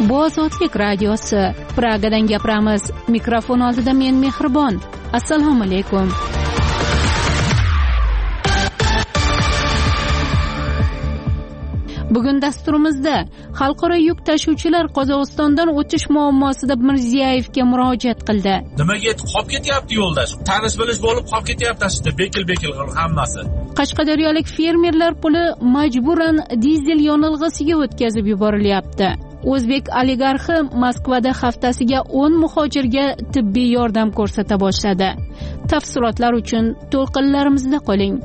Bu Ozodlik radiosi. Pragadan gapiramiz. Mikrofon oldida men Mehribon. Assalomu alaykum. Bugun dasturimizda xalqaro yuk tashuvchilar Qozog'istondan o'tish muammosida Mirziyoyevga murojaat qildi. Nimaga qolib ketyapti yo'lda? Tanish bilish bo'lib qolib ketyapti bekil hammasi. Qashqadaryolik fermerlar puli majburan dizel yonilg'isiga o'tkazib yuborilyapti. O'zbek oligarxi Moskvada haftasiga 10 muhojirga tibbiy yordam ko'rsata boshladi. Tafsilotlar uchun to'lqinlarimizda qoling.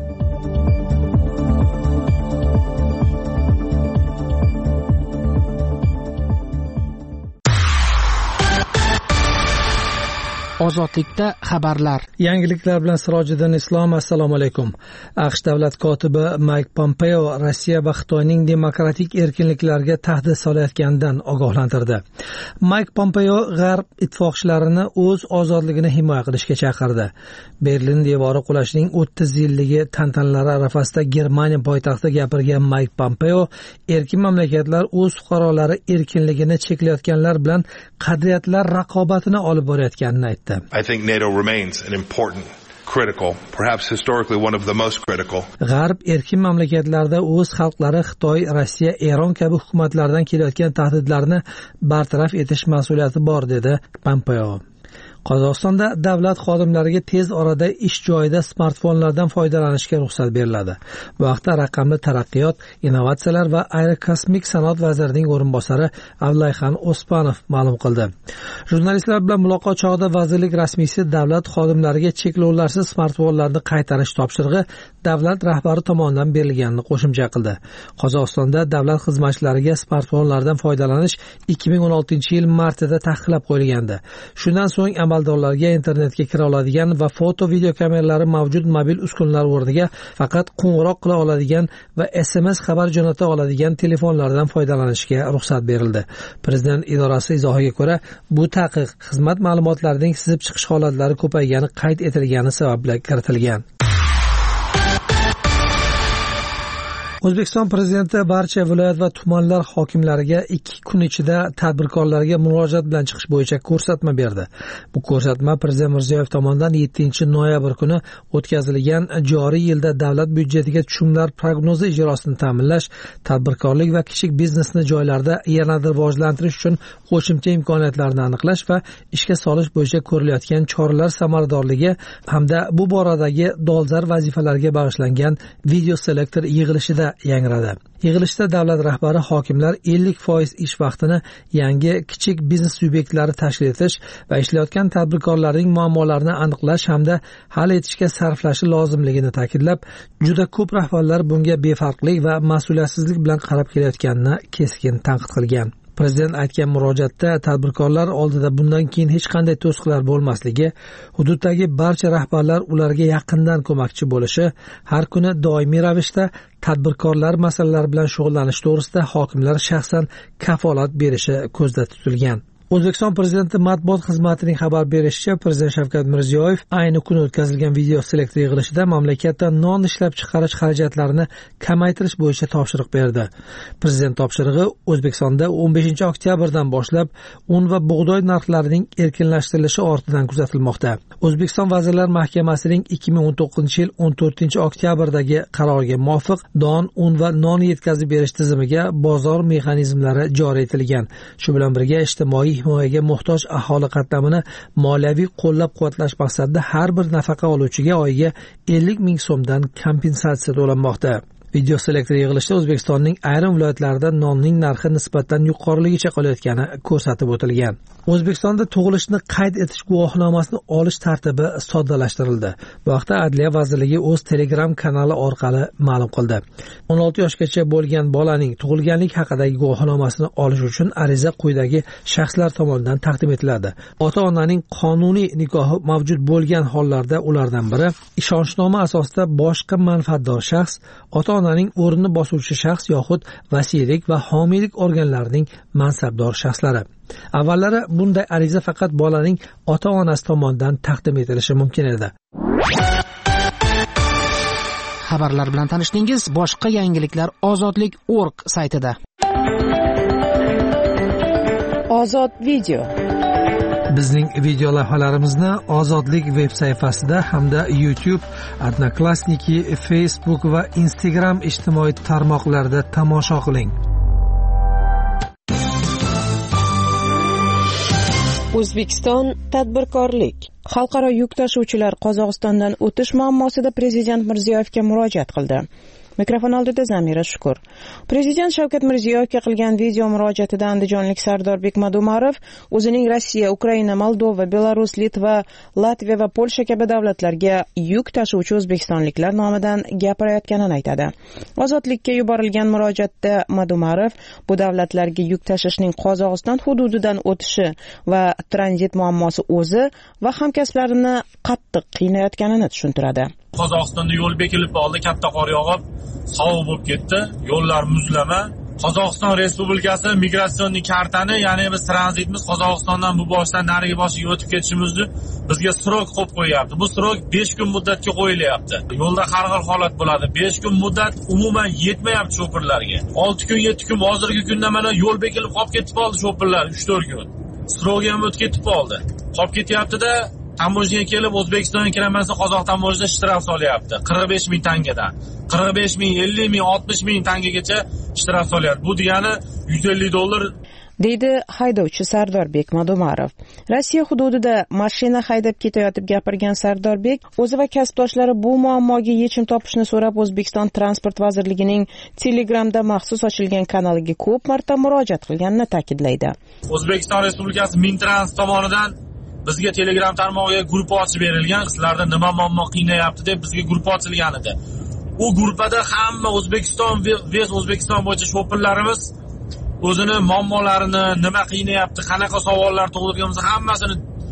Ozodlikda xabarlar. Yangiliklar bilan Sirojiddin Islom. Assalomu alaykum. AQSh davlat kotibi Mayk Pompeo Rossiya va Xitoyning demokratik erkinliklarga tahdid solayotganidan ogohlantirdi. Mayk Pompeo G'arb ittifoqchilarini o'z ozodligini himoya qilishga chaqirdi. Berlin devori qulashining 30 yilligi tantanalari arafasida Germaniya poytaxtida gapirgan Mayk Pompeo erkin mamlakatlar o'z fuqarolari erkinligini cheklayotganlar bilan qadriyatlar raqobatini olib borayotganini aytdi. I think NATO remains an important, critical, perhaps historically one of the most critical. G'arb erkin mamlakatlarda o'z xalqlari Xitoy, Rossiya, Eron kabi hukumatlardan kelayotgan tahdidlarni bartaraf etish mas'uliyati bor, dedi Pompeo. Qozog'istonda davlat xodimlariga tez orada ish joyida smartfonlardan foydalanishga ruxsat beriladi. Bu haqda Raqamli taraqqiyot, innovatsiyalar va aerokosmik sanoat vazirining o'rinbosari Avlayxon Ospanov ma'lum qildi. Jurnalistlar bilan muloqot chog'ida vazirlik rasmiysi davlat xodimlariga cheklovlarsiz smartfonlarni qaytarish topshirig'i davlat rahbari tomonidan berilganini qo'shimcha qildi. Qozog'istonda davlat xizmatchilariga smartfonlardan foydalanish 2016-yil martida taqiqlab qo'yilgandi. Shundan so'ng amaldorlarga internetga kira oladigan va foto-video kameralari mavjud mobil uskunalar o'rniga faqat qo'ng'iroq qila oladigan va SMS xabar jo'nata oladigan telefonlardan foydalanishga ruxsat berildi. Prezident idorasi izohiga ko'ra, bu taqiq xizmat ma'lumotlarining sizib chiqish holatlari ko'paygani qayd etilgani sababli kiritilgan. O'zbekiston prezidenti barcha viloyat va tumanlar hokimlariga 2 kun ichida tadbirkorlarga murojaat bilan chiqish bo'yicha ko'rsatma berdi. Bu ko'rsatma Prezident Mirziyoyev tomonidan 7-noyabr kuni o'tkazilgan joriy yilda davlat byudjetiga tushumlar prognozi ijrosini ta'minlash, tadbirkorlik va kichik biznesni joylarda yanada rivojlantirish uchun qo'shimcha imkoniyatlarni aniqlash va ishga solish bo'yicha ko'rilayotgan choralar samaradorligi hamda bu boradagi dolzarb vazifalarga bag'ishlangan video selektor yig'ilishida yangradi. Yig'ilishda davlat rahbari hokimlar 50% ish vaqtini yangi kichik biznes subyektlari tashkil etish va ishlayotgan tadbirkorlarning muammolarini aniqlash hamda hal etishga sarflashi lozimligini ta'kidlab, juda ko'p rahbarlar bunga befarqlik va mas'uliyatsizlik bilan qarab kelayotganini keskin tanqid qilgan. Prezident aytgan murojaatda tadbirkorlar oldida bundan keyin hech qanday to'siqlar bo'lmasligi, hududdagi barcha rahbarlar ularga yaqindan ko'makchi bo'lishi, har kuni doimiy ravishda tadbirkorlar masalalari bilan shug'ullanish to'g'risida hokimlar shaxsan kafolat berishi ko'zda tutilgan. O'zbekiston prezidenti matbuot xizmatining xabar berishicha, Prezident Shavkat Mirziyoyev ayni kuni o'tkazilgan video selektor yig'ilishida mamlakatda non ishlab chiqarish xarajatlarini kamaytirish bo'yicha topshiriq berdi. Prezident topshirig'i O'zbekistonda 15-oktyabrdan boshlab un va bug'doy narxlarining erkinlashtirilishi ortidan kuzatilmoqda. O'zbekiston Vazirlar Mahkamasining 2019-yil 14-oktyabrdagi qaroriga muvofiq don, un va non yetkazib berish tizimiga bozor mexanizmlari joriy etilgan. Shu bilan birga ijtimoiy himoyaga muhtoj aholi qatlamini moliyaviy qo'llab-quvvatlash maqsadida har bir nafaqa oluvchiga oyiga 50 ming so'mdan kompensatsiya to'lanmoqda. Video selektor yig'ilishida O'zbekistonning ayrim viloyatlarida nonning narxi nisbatan yuqoriligicha qolayotgani ko'rsatib o'tilgan. O'zbekistonda tug'ilishni qayd etish guvohnomasini olish tartibi soddalashtirildi. Bu haqda Adliya vazirligi o'z Telegram kanali orqali ma'lum qildi. 16 yoshgacha bo'lgan bolaning tug'ilganlik haqidagi guvohnomasini olish uchun ariza quyidagi shaxslar tomonidan taqdim etiladi. Ota-onaning qonuniy nikohi mavjud bo'lgan hollarda ulardan biri, ishonchnoma asosida boshqa manfaatdor shaxs, ota-onaning o'rnini bosuvchi shaxs yoxud vasiylik va homiylik organlarining mansabdor shaxslari. Avvallari bunday ariza faqat bolaning ota-onasi tomonidan taqdim etilishi mumkin edi. Xabarlar bilan tanishdingiz. Boshqa yangiliklar Ozodlik.org saytida. Ozod video. Bizning video lavhalarimizni Ozodlik veb sayfasida hamda YouTube, Odnoklassniki, Facebook va Instagram ijtimoiy tarmoqlarida tomosha qiling. O'zbekiston tadbirkorlik. Xalqaro yuk tashuvchilar Qozog'istondan o'tish muammosida Prezident Mirziyoyevga murojaat qildi. Mikrofon oldida Zamira Shukur. Prezident Shavkat Mirziyoyevga qilgan video murojaatida andijonlik Sardorbek Madumarov o'zining Rossiya, Ukraina, Moldova, Belarus, Litva, Latviya va Polsha kabi davlatlarga yuk tashuvchi o'zbekistonliklar nomidan gapirayotganini aytadi. Ozodlikka yuborilgan murojaatda Madumarov bu davlatlarga yuk tashishning Qozog'iston hududidan o'tishi va tranzit muammosi o'zi va hamkasblarini qattiq qiynayotganini tushuntiradi. Qozog'istonda yo'l bekilib qoldi, katta qor yog'ib, sovuq bo'lib ketdi, yo'llar muzlama. Qozog'iston Respublikasi migratsion kartani, ya'ni biz tranzitimiz Qozog'istondan bu boshdan narigi boshiga o'tib ketishimizni bizga srok qo'yib qo'yapti. Bu srok 5 kun muddatga qo'yilyapti. Yo'lda har xil holat bo'ladi. 5 kun muddat umuman yetmayapti shoferlarga. 6 kun, 7 kun, hozirgi kunda mana yo'l bekilib qolib ketib qoldi shoferlar 3-4 kun. Srok ham o'tib ketib qoldi. Qolib ketyapti-da, tamojnaga kelib O'zbekistonga kiramasdan Qozoq tamojnida shtraf solyapti. 45 ming tangadan. 45 ming, 50 ming, 60 ming tangagacha shtraf solyapti. Bu degani $150 deydi haydovchi Sardorbek Madumarov. Rossiya hududida mashina haydab ketayotib gapirgan Sardorbek o'zi va kasbdoshlari bu muammoga yechim topishni so'rab O'zbekiston Transport vazirligining Telegramda maxsus ochilgan kanaliga ko'p marta murojaat qilganini ta'kidlaydi. O'zbekiston Respublikasi Mintrans tomonidan bizga Telegram tarmog'iga guruh ochib berilgan, sizlarda nima muammo qiynayapti deb bizga guruh ochilgan edi. U guruhda hamma O'zbekiston bo'yicha shoferlarimiz o'zini muammolarini, nima qiynayapti, qanaqa savollar tug'dirganimizni hammasini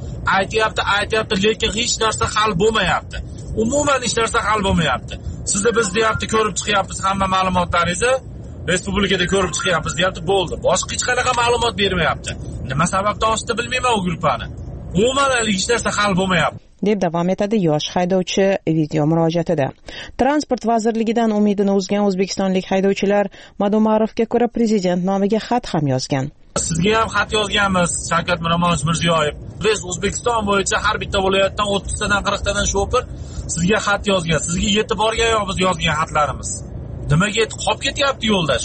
aytyapti, lekin hech narsa hal bo'lmayapti. Umuman hech narsa hal bo'lmayapti. Sizni biz deyapti, ko'rib chiqyapmiz hamma ma'lumotlaringizni, respublikada ko'rib chiqyapmiz deyapti, bo'ldi. Boshqa hech qanaqa ma'lumot bermayapti. Nima sababdan ochdi bilmayman u guruhni. Umuman hech narsa hal bo'lmayapti, deb davom etadi yosh haydovchi video murojaatida. Transport vazirligidan umidini uzgan o'zbekistonlik haydovchilar Madumarovga ko'ra prezident nomiga xat ham yozgan. Sizga ham xat yozganmiz, Shavkat Mirziyoyev. Biz O'zbekiston bo'yicha har bitta viloyatdan 30 tadan 40 tadan shofer sizga xat yozgan. Sizga yetib borgan yo'q biz yozgan xatlarimiz. Nimaga qolib ketyapti yo'lda?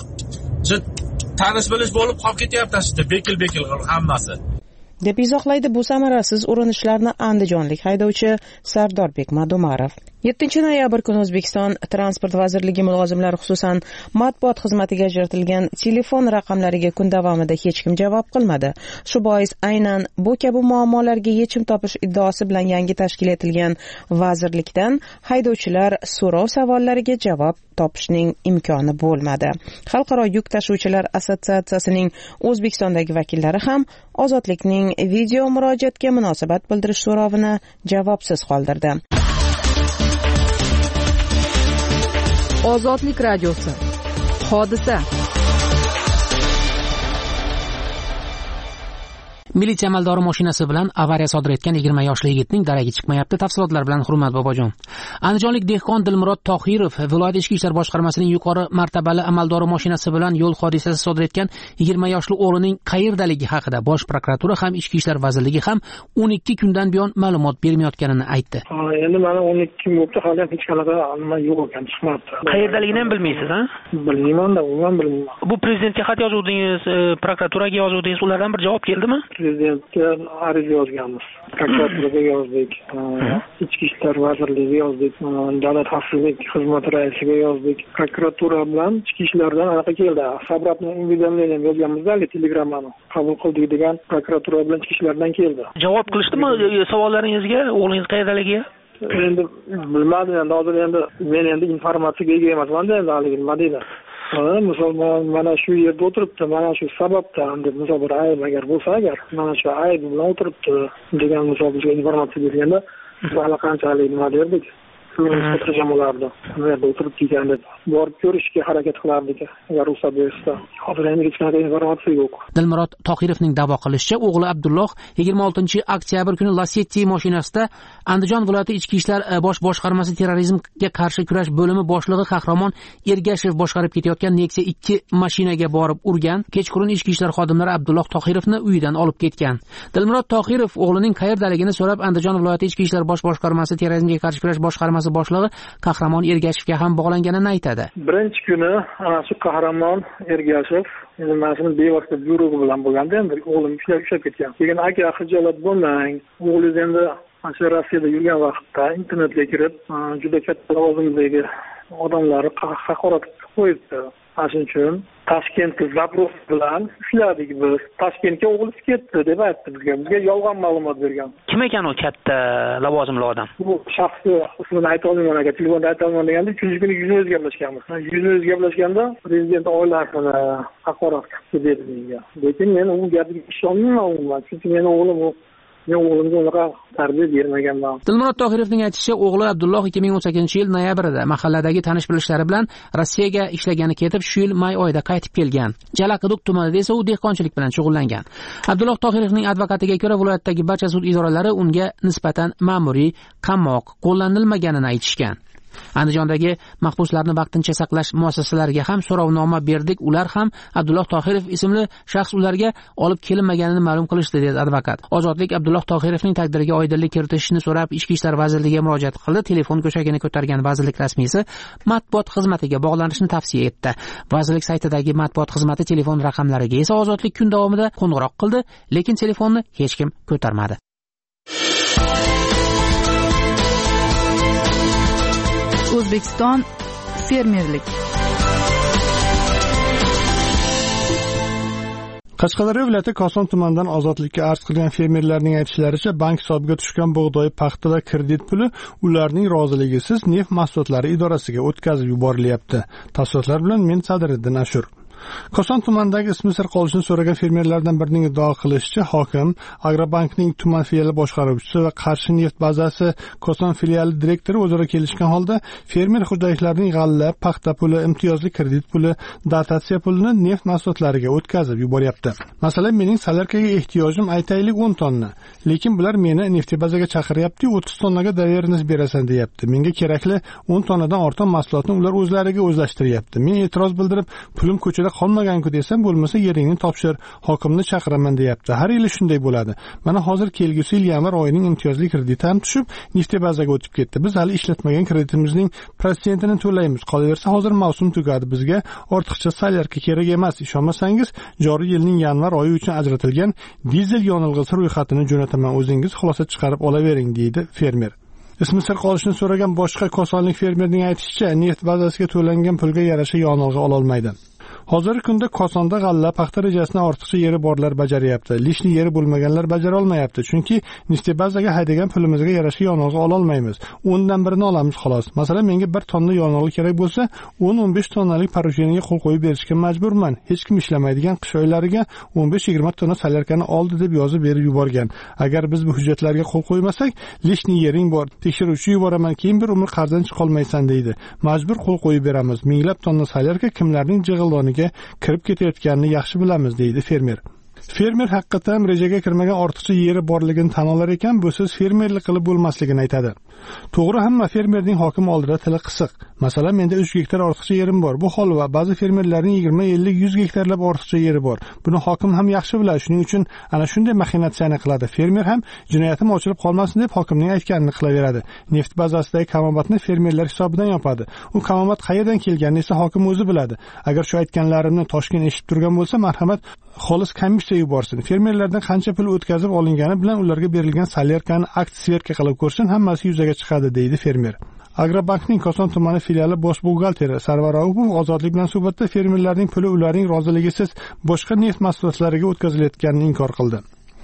Tanish bilish bo'lib qolib ketyapti, bekil hammasi. deb izohlaydi bu samarasiz urinishlarni andijonlik haydovchi Sardorbek Madumarov. 7 noyabr kuni O'zbekiston Transport vazirligi mulozimlari xususan matbuot xizmatiga ajratilgan telefon raqamlariga kun davomida hech kim javob qilmadi. Shu bois aynan bu kabi muammolarga yechim topish iddaosi bilan yangi tashkil etilgan vazirlikdan haydovchilar so'rov savollariga javob topishning imkoni bo'lmadi. Xalqaro yuk tashuvchilar assotsiatsiyasining O'zbekistondagi vakillari ham Ozodlikning video murojaatga munosabat bildirish so'rovini javobsiz qoldirdi. Ozodlik radiosi. Hodisa. Militsiya amaldori mashinasi bilan avariya sodir etgan 20 yoshli yigitning daragi chiqmayapti. Tafsilotlar bilan Hurmat Bobojon. Andijonlik dehqon Dilmurod Tohirov viloyat ichki ishlar boshqarmasining yuqori martabali amaldori mashinasi bilan yo'l hodisasi sodir etgan 20 yoshli o'g'lining qayerdaligi haqida Bosh prokuratura ham Ichki ishlar vazirligi ham 12 kundan buyon ma'lumot bermayotganini aytdi. Endi mana 12 kun bo'ldi, hali hech qanaqa nima yo'q ekan, chiqmabdi. Qayerdaligini ham bilmaysiz, ha? Bilmayman-da, umuman bilmayman. Bu prezidentga xat yozuvdingiz, prokuraturaga yozuvdingiz, ulardan bir javob keldimi? Prezidentga ariz yozganmiz, prokuraturaga yozdik, Ichki ishlar vazirligiga yozdik, davlat xavfsizlik xizmati raisiga yozdik, prokuratura bilan ichki ishlardan anaqa keldi. Sabrabni уведомлением yozganmiz-da, telegramani qabul qildik degan prokuratura bilan ichki ishlardan keldi. Javob qilishdimi savollaringizga, o'g'lingiz qayerdaligiga? Endi bilmadim, endi hozir men informatsiyaga ega emasman-da, endi nima deydi. Misol mana shu yerda o'tiribdi, mana shu sababdan deb misol bir ayb agar bo'lsa, mana shu ayb bilan o'tiribdi degan misol bizga informatsiya berganda, biz allaqanchalik nima derdik, xotirjam bo'lardi. Bu yerda o'tiribdi ekan deb borib ko'rishga harakat qilardik, agar ruxsat bersa. hozir endi hech qanaqa informatsiya yo'q. Dilmurod Tohirovning da'vo qilishicha, o'g'li Abdulloh 26-oktyabr kuni Lacetti mashinasida Andijon viloyati ichki ishlar bosh boshqarmasi terrorizmga qarshi kurash bo'limi boshlig'i Qahramon Ergashev boshqarib ketayotgan Nexia 2 mashinaga borib urgan. Kechqurun ichki ishlar xodimlari Abdulloh Tohirovni uyidan olib ketgan. Dilmurod Tohirov o'g'lining qayerdaligini so'rab, Andijon viloyati ichki ishlar bosh boshqarmasi terrorizmga qarshi kurash boshqarmasi boshlig'i Qahramon Ergashevga ham bog'langanini aytadi. Birinchi kuni ana shu Qahramon Ergashev mana shuni bevosita byurogi bilan bo'lganda, endi o'g'lim ishlab ketgan. Keyin aka xijolat bo'lmang, o'g'lingiz endi ana Rossiyada yurgan vaqtda internetga kirib, juda katta lavozimdagi odamlarni haqorat qo'yibdi. Shuning uchun Toshkentda zaпрос bilan ishladik biz. Toshkentga o'g'lingiz ketdi deb aytdi bizga. Bizga yolg'on ma'lumot bergan. Kim ekan u katta lavozimli odam? Bu shaxsni ismini ayta olmayman aka, telefonda ayta olmayman deganda, 3-chi kuni yuzma-yuz gaplashganmiz. Yuzma-yuz gaplashganda prezident oilasini haqorat qildi dedi menga. Lekin men u gapiga ishonmayman, chunki meni o'g'limga unaqa tarbiya bermaganman. Dilmurod Tohirovning aytishicha, o'g'li Abdulloh 2018-yil noyabrida mahalladagi tanish-bilishlari bilan Rossiyaga ishlagani ketib, shu yil may oyida qaytib kelgan. Jalaquduq tumanida esa u dehqonchilik bilan shug'ullangan. Abdulloh Tohirovning advokatiga ko'ra, viloyatdagi barcha sud idoralari unga nisbatan ma'muriy qamoq qo'llanilmaganini aytishgan. Andijondagi mahbuslarni vaqtincha saqlash muassasalariga ham so'rovnoma berdik. Ular ham Abdulloh Tohirov ismli shaxs ularga olib kelinmaganini ma'lum qilishdi, dedi advokat. Ozodlik Abdulloh Tohirovning taqdiriga oydinlik kiritishni so'rab Ichki ishlar vazirligiga murojaat qildi. Telefon go'shagini ko'targan vazirlik rasmiysi matbuot xizmatiga bog'lanishni tavsiya etdi. Vazirlik saytidagi matbuot xizmati telefon raqamlariga esa Ozodlik kun davomida qo'ng'iroq qildi, lekin telefonni hech kim ko'tarmadi. O'zbekiston fermerlik. Qashqadaryo viloyati Koson tumanidan Ozodlikka arz qilgan fermerlarning aytishlaricha, bank hisobiga tushgan bug'doy, paxta va kredit puli ularning roziligisiz neft mahsulotlari idorasiga o'tkazib yuborilyapti. Tafsilotlar bilan men Sadiriddin Ashur. Koson tumanidagi ismi sir qolishini so'ragan fermerlardan birining iddao qilishicha, hokim, Agrobankning tuman filiali boshqaruvchisi va Qarshi neft bazasi Koson filiali direktori o'zaro kelishgan holda fermer xo'jaliklarining g'alla, paxta puli, imtiyozli kredit puli, dotatsiya pulini neft mahsulotlariga o'tkazib yuboryapti. Masalan, mening salarkaga ehtiyojim aytaylik 10 tonna, lekin bular meni neftebazaga chaqiryapti, 30 tonnaga dovernost berasan deyapti. Menga kerakli 10 tonnadan ortiq mahsulotni ular o'zlariga o'zlashtiryapti. Men e'tiroz bildirib, pulim ko'chada qolmagan-ku desam, bo'lmasa yeringni topshir, hokimni chaqiraman deyapti. Har yili shunday bo'ladi. Mana hozir kelgusi yil yanvar oyining imtiyozli krediti ham tushib, neftebazaga o'tib ketdi. Biz hali ishlatmagan kreditimizning protsentini to'laymiz. Qolaversa, hozir mavsum tugadi, bizga ortiqcha salyarka kerak emas. Ishonmasangiz, joriy yilning yanvar oyi uchun ajratilgan dizel yonilg'isi ro'yxatini jo'nataman, o'zingiz xulosa chiqarib olavering, deydi fermer. Ismi sir qolishini so'ragan boshqa kosonlik fermerning aytishicha, neft bazasiga to'langan pulga yarasha yonilg'i ola olmaydi. Hozirgi kunda Kosonda g'alla, paxta rejasini ortiqcha yeri borlar bajaryapti. Lishni yeri bo'lmaganlar bajara olmayapti. Chunki neftebazaga haydagan pulimizga yarasha yonilg'i ola olmaymiz. 10 dan birini olamiz xolos. Masalan, menga 1 tonna yonilg'i kerak bo'lsa, 10-15 tonnalik porusheniga qo'l qo'yib berishga majburman. Hech kim ishlamaydigan qish oylariga 15-20 tonna salyarkani oldi deb yozib berib yuborgan. Agar biz bu hujjatlarga qo'l qo'ymasak, lishni yering bor, tekshiruvchi yuboraman, keyin bir umr qarzdan chiqolmaysan deydi. Majbur qo'l qo'yib beramiz. Minglab tonna salyarka kimlarning jig'ildoniga kirib ketayotganini yaxshi bilamiz, deydi fermer. Fermer haqiqatan rejaga kirmagan ortiqcha yeri borligini tan olar ekan, bu siz fermerlik qilib bo'lmasligini aytadi. To'g'ri, hamma fermerning hokim oldida tili qisiq. Masalan, menda 3 gektar ortiqcha yerim bor. Bu holva ba'zi fermerlarning 20, 50, 100 gektarlab ortiqcha yeri bor. Buni hokim ham yaxshi biladi. Shuning uchun ana shunday maxinatsiyani qiladi. Fermer ham jinoyatim ochilib qolmasin deb hokimning aytganini qilaveradi. Neft bazasidagi kamobatni fermerlar hisobidan yopadi. U kamobat qayerdan kelganini esa hokim o'zi biladi. Agar shu aytganlarimni Toshkent eshitib turgan bo'lsa, marhamat, xolis komissiya yuborsin. Fermerlardan qancha pul o'tkazib olingani bilan ularga berilgan salyarkani akt sverka qilib ko'rsin, hammasi yuzaga chiqadi, deydi fermer. Agrobankning Koson tumani filiali bosh buxgalteri Sarvar Raufov Ozodlik bilan suhbatda fermerlarning puli ularning roziligisiz boshqa neft mahsulotlariga o'tkazilayotganini inkor qildi.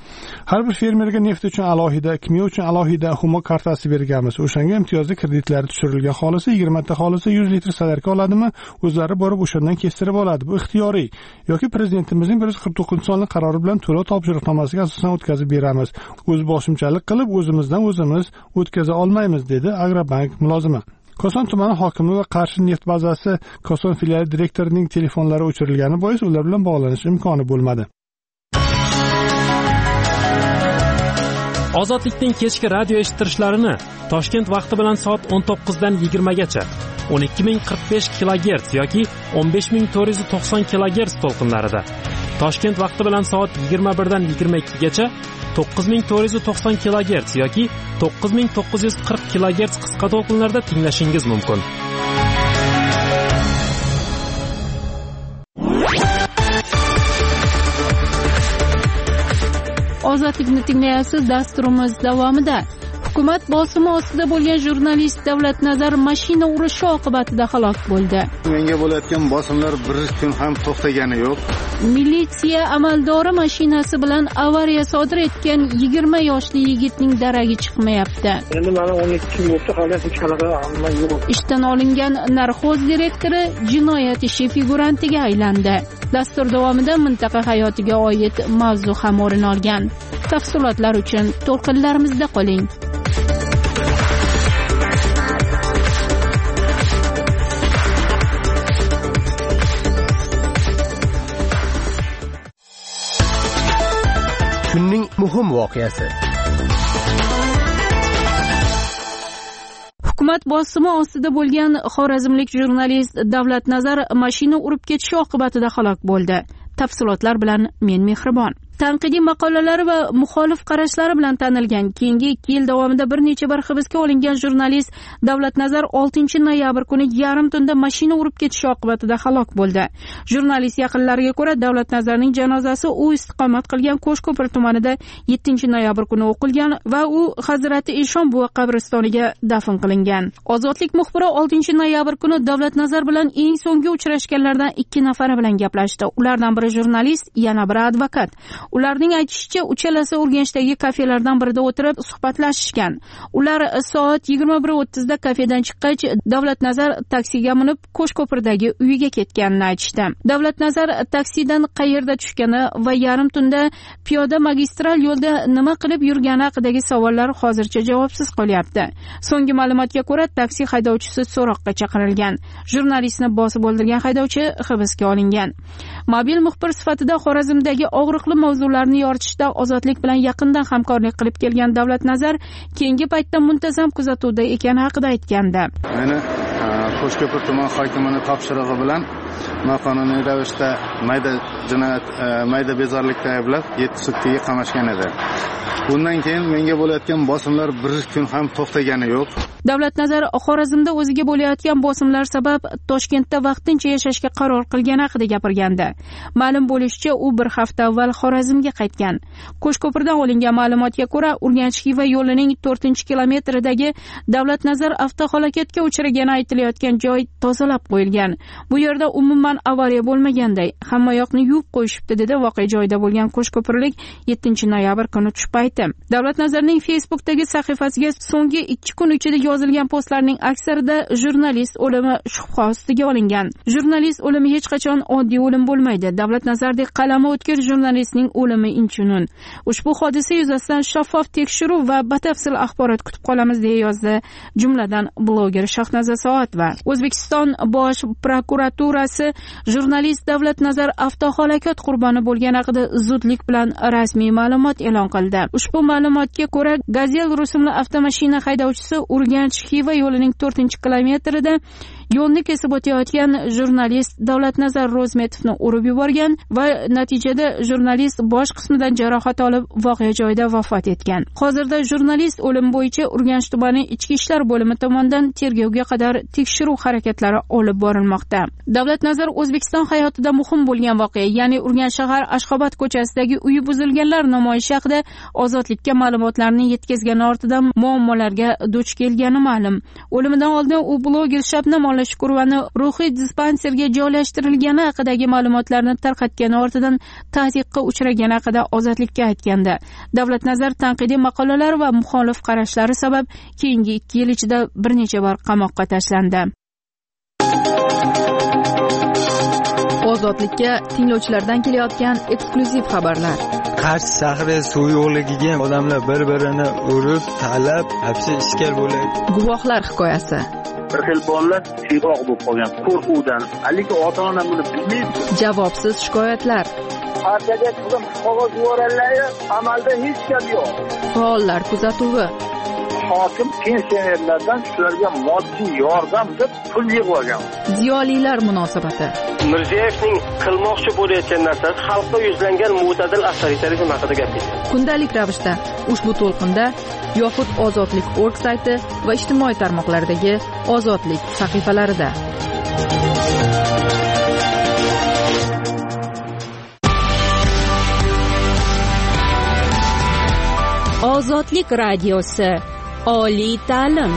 Har bir fermerga neft uchun alohida, kimyo uchun alohida humo kartasi berganmiz. O'shanga imtiyozli kreditlari tushirilgan, xolisi 20 ta, xolisi 100 litr salyarka oladimi, o'zlari borib o'shandan kestirib oladi. Bu ixtiyoriy yoki prezidentimizning 149-sonli qarori bilan to'lov topshiriqnomasiga asosan o'tkazib beramiz. O'z boshimchalik qilib o'zimizdan o'zimiz o'tkaza olmaymiz, dedi Agrobank mulozimi. Koson tumani hokimi va Qarshi neft bazasi Koson filiali direktorining telefonlari o'chirilgani bois ular bilan bog'lanish imkoni bo'lmadi. Ozodlikning kechki radio eshittirishlarini Toshkent vaqti bilan soat 19 dan 20 gacha 12045 kHz yoki 15490 kHz to'lqinlarida, Toshkent vaqti bilan soat 21 dan 22 gacha 9490 kHz yoki 9940 kHz qisqa to'lqinlarda tinglashingiz mumkin. Ozodlikni tinglayapsiz. Dasturimiz davomida hukumat bosimi ostida bo'lgan jurnalist Davlatnazar mashina urishi oqibatida halok bo'ldi. Menga bo'layotgan bosimlar bir kun ham to'xtagani yo'q. Militsiya amaldori mashinasi bilan avariya sodir etgan 20 yoshli yigitning daragi chiqmayapti. Endi mana 12 yil o'tdi, hali hech qanaqa amal yo'q. Ishdan olingan narxoz direktori jinoyat ishi figurantiga aylandi. Dastur davomida mintaqa hayotiga oid mavzu ham o'rin olgan. Tafsilotlar uchun to'lqinlarimizda qoling. Kunning muhim voqeasi. Hukumat bosimi ostida bo'lgan xorazmlik jurnalist Davlatnazar mashina urib ketishi oqibatida halok bo'ldi. Tafsilotlar bilan men Mehribon. Tanqidiy maqolalari va muxolif qarashlari bilan tanilgan, keyingi 2 yil davomida bir necha bor hibsga olingan jurnalist Davlatnazar 6-noyabr kuni yarim tunda mashina urib ketishi oqibatida halok bo'ldi. Jurnalist yaqinlariga ko'ra, Davlatnazarning janozasi u istiqomat qilgan Qo'shko'pir tumanida 7-noyabr kuni o'qilgan va u Hazrati Eshon buva qabristoniga dafn qilingan. Ozodlik muxbiri 6-noyabr kuni Davlatnazar bilan eng so'nggi uchrashganlardan 2 nafari bilan gaplashdi. Ulardan biri jurnalist, yana biri advokat. Ularning aytishicha, uchalasi Urganchdagi kafelardan birida o'tirib suhbatlashishgan. Ular soat 21:30 da kafedan chiqqach, Davlatnazar taksiga minib Qo'shko'pirdagi uyiga ketganini aytishdi. Davlatnazar taksidan qayerda tushgani va yarim tunda piyoda magistral yo'lda nima qilib yurgani haqidagi savollar hozircha javobsiz qolyapti. So'nggi ma'lumotga ko'ra, taksi haydovchisi so'roqqa chaqirilgan. Jurnalistni bosib o'ldirgan haydovchi hibsga olingan. Mobil muxbir sifatida Xorazmdagi og'riqli mavzularni yoritishda Ozodlik bilan yaqindan hamkorlik qilib kelgan Davlatnazar keyingi paytda muntazam kuzatuvda ekani haqida aytgandi. Meni Qo'shko'pir tuman hokimining topshirig'i bilan noqonuniy ravishda mayda bezorilikda ayblab 7 sutkaga qamashgan edi. Bundan keyin menga bo'layotgan bosimlar bir kun ham to'xtagani yo'q. Davlatnazar Xorazmda o'ziga bo'layotgan bosimlar sabab Toshkentda vaqtincha yashashga qaror qilgani haqida gapirgandi. Ma'lum bo'lishicha, u bir hafta avval Xorazmga qaytgan. Qo'shko'pirdan olingan ma'lumotga ko'ra, Urganch-Xiva yo'lining 4-kilometridagi Davlatnazar avtohalokatga uchragani aytilayotgan joy tozalab qo'yilgan. Bu yerda umuman avariya bo'lmaganday, hamma yoqni yuvib qo'yishibdi, dedi voqea joyida bo'lgan Qo'shko'pirlik 7-noyabr kuni tush payti. Davlatnazarning Facebook'dagi sahifasiga so'nggi 2 kun ichida yozilgan postlarning aksarida jurnalist o'limi shubha ostiga olingan. Jurnalist o'limi hech qachon oddiy o'lim bo'lmaydi. Davlatnazardek qalami o'tkir jurnalistning o'limi inchunun. Ushbu hodisa yuzasidan shaffof tekshiruv va batafsil axborot kutib qolamiz, deya yozdi jumladan bloger Shahnoza Soatova. O'zbekiston bosh prokuraturasi jurnalist Davlatnazar avtohalokat qurboni bo'lgani haqida zudlik bilan rasmiy ma'lumot e'lon qildi. Ushbu ma'lumotga ko'ra, Gazel rusumli avtomashina haydovchisi Urganch-Xiva yo'lining 4-kilometrida yo'lni kesib o'tayotgan jurnalist Davlatnazar Ro'zmetovni urib yuborgan va natijada jurnalist bosh qismidan jarohat olib voqea joyida vafot etgan. Hozirda jurnalist o'limi bo'yicha Urganch tumani ichki ishlar bo'limi tomonidan tergovga qadar tekshiruv harakatlari olib borilmoqda. Davlatnazar O'zbekiston hayotida muhim bo'lgan voqea, ya'ni Urganch shahar Ashxobod ko'chasidagi uyi buzilganlar namoyishi haqida Ozodlikka ma'lumotlarni yetkazgani ortidan muammolarga duch kelgani ma'lum. O'limidan oldin u bloger Shabnam Shukurovani ruhiy dispanserga joylashtirilgani haqidagi ma'lumotlarni tarqatgani ortidan ta'ziqqa uchragani haqida Ozodlikka aytgandi. Davlatnazar tanqidiy maqolalar va muxolif qarashlari sabab keyingi 2 yil ichida bir necha bor qamoqqa tashlandi. Ozodlikka tinglovchilardan kelayotgan eksklyuziv xabarlar. Qarshi shahri suv yo'qligiga odamlar bir-birini urib, talab, hapsi ishkal bo'ladi. Guvohlar hikoyasi. bir xil bolalar siyroq bo'lib qolgan qo'rquvdan. Lekin ota-ona buni bilmaydi. Javobsiz shikoyatlar. Partiyaga qilib qog'oz yuborganlar, amalda hech gap yo'q. Faollar kuzatuvi. Hokim pensionerlardan shularga moddiy yordam deb pul yig'ib olgan. Ziyolilar munosabati. Mirziyoyevning qilmoqchi bo'layotgan narsasi xalqqa yuzlangan mo'tadil avtoritarizm haqida gapirdi. Kundalik ravishda ushbu to'lqinda yoxud Ozodlik.org sayti va ijtimoiy tarmoqlardagi Ozodlik sahifalarida. Ozodlik radiosi. Oliy ta'lim.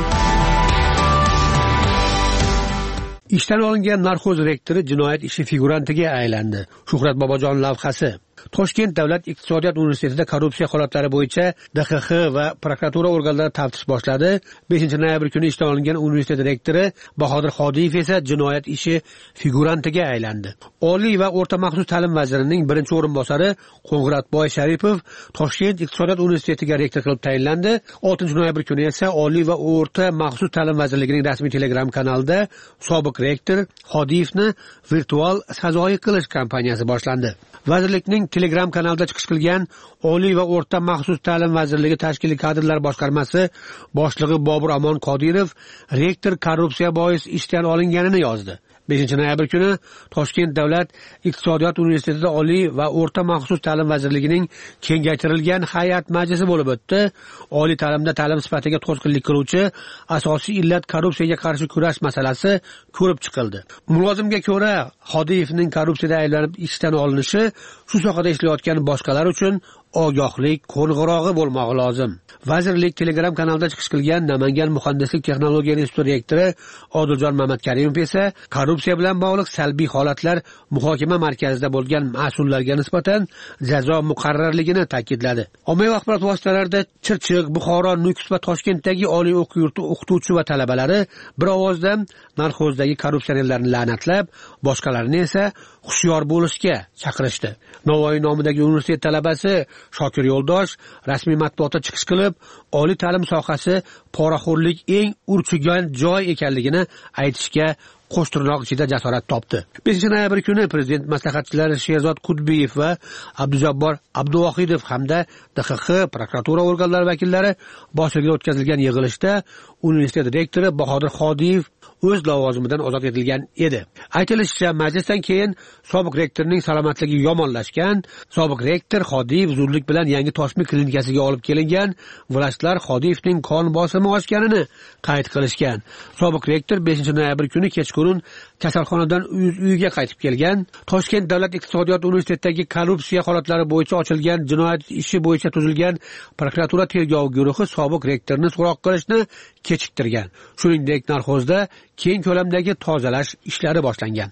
Ishdan olingan narxo'z rektori jinoyat ishi figurantiga aylandi. Shuhrat Bobojon lavhasi. Toshkent davlat iqtisodiyot universitetida korrupsiya holatlari bo'yicha DXX va prokuratura organlari taftish boshladi. 5-noyabr kuni ishdan olingan universitet rektori Bahodir Xodiyev esa jinoyat ishi figurantiga aylandi. Oliy va o'rta maxsus ta'lim vazirining birinchi o'rinbosari Qo'ng'ratboy Sharipov Toshkent iqtisodiyot universitetiga rektor qilib tayinlandi. 6-noyabr kuni esa Oliy va o'rta maxsus ta'lim vazirligining rasmiy Telegram kanalida sobiq rektor Xodiyevni virtual sazoyi qilish kampaniyasi boshlandi. Vazirlikning Telegram kanalida chiqish qilgan Oliy va o'rta maxsus ta'lim vazirligi tashkiliy kadrlar boshqarmasi boshlig'i Bobur Amon Qodirov rektor korrupsiya bois ishdan olinganini yozdi. 5-noyabr kuni Toshkent davlat iqtisodiyot universitetida Oliy va o'rta maxsus ta'lim vazirligining kengaytirilgan hay'at majlisi bo'lib o'tdi. Oliy ta'limda ta'lim sifatiga to'sqinlik qiluvchi asosiy illat korrupsiyaga qarshi kurash masalasi ko'rib chiqildi. Mulozimga ko'ra, Xodiyevning korrupsiyada ayblanib ishdan olinishi shu sohada ishlayotgan boshqalar uchun ogohlik qo'ng'irog'i bo'lmog'i lozim. Vazirlik Telegram kanalida chiqish qilgan Namangan muhandislik texnologiya instituti rektori Odiljon Mamatkarimov esa korrupsiya bilan bog'liq salbiy holatlar muhokama markazida bo'lgan mas'ullarga nisbatan jazo muqarrarligini ta'kidladi. Ommaviy axborot vositalarida Chirchiq, Buxoro, Nukus va Toshkentdagi oliy o'quv yurti o'qituvchi va talabalari bir ovozdan narxo'zdagi korrupsionerlarni la'natlab, boshqalarini esa hushyor bo'lishga chaqirishdi. Navoiy nomidagi universitet talabasi Shokir Yo'ldosh rasmiy matbuotda chiqish qilib, oliy ta'lim sohasi poraxo'rlik eng urchigan joy ekanligini aytishga qo'shtirnoq ichida jasorat topdi. 5-noyabr kuni prezident maslahatchilari Sherzod Qutbiyev va Abdujabbor Abduvohidov hamda DXX prokuratura organlari vakillari boshchiligida o'tkazilgan yig'ilishda universitet rektori Bahodir Xodiyev o'z lavozimidan ozod etilgan edi. Aytilishicha, majlisdan keyin sobiq rektorning salomatligi yomonlashgan, sobiq rektor Xodiyev zudlik bilan yangi Toshmi klinikasiga olib kelingan, vrachlar Xodiyevning qon bosimi oshganini qayd qilishgan. Sobiq rektor 5-noyabr kuni kechqurun kasalxonadan uyiga qaytib kelgan. Toshkent davlat iqtisodiyot universitetidagi korrupsiya holatlari bo'yicha ochilgan jinoyat ishi bo'yicha tuzilgan prokuratura tergov guruhi sobiq rektorni so'roq qilishni kechiktirgan. Shuningdek, narxozda keng ko'lamdagi tozalash ishlari boshlangan.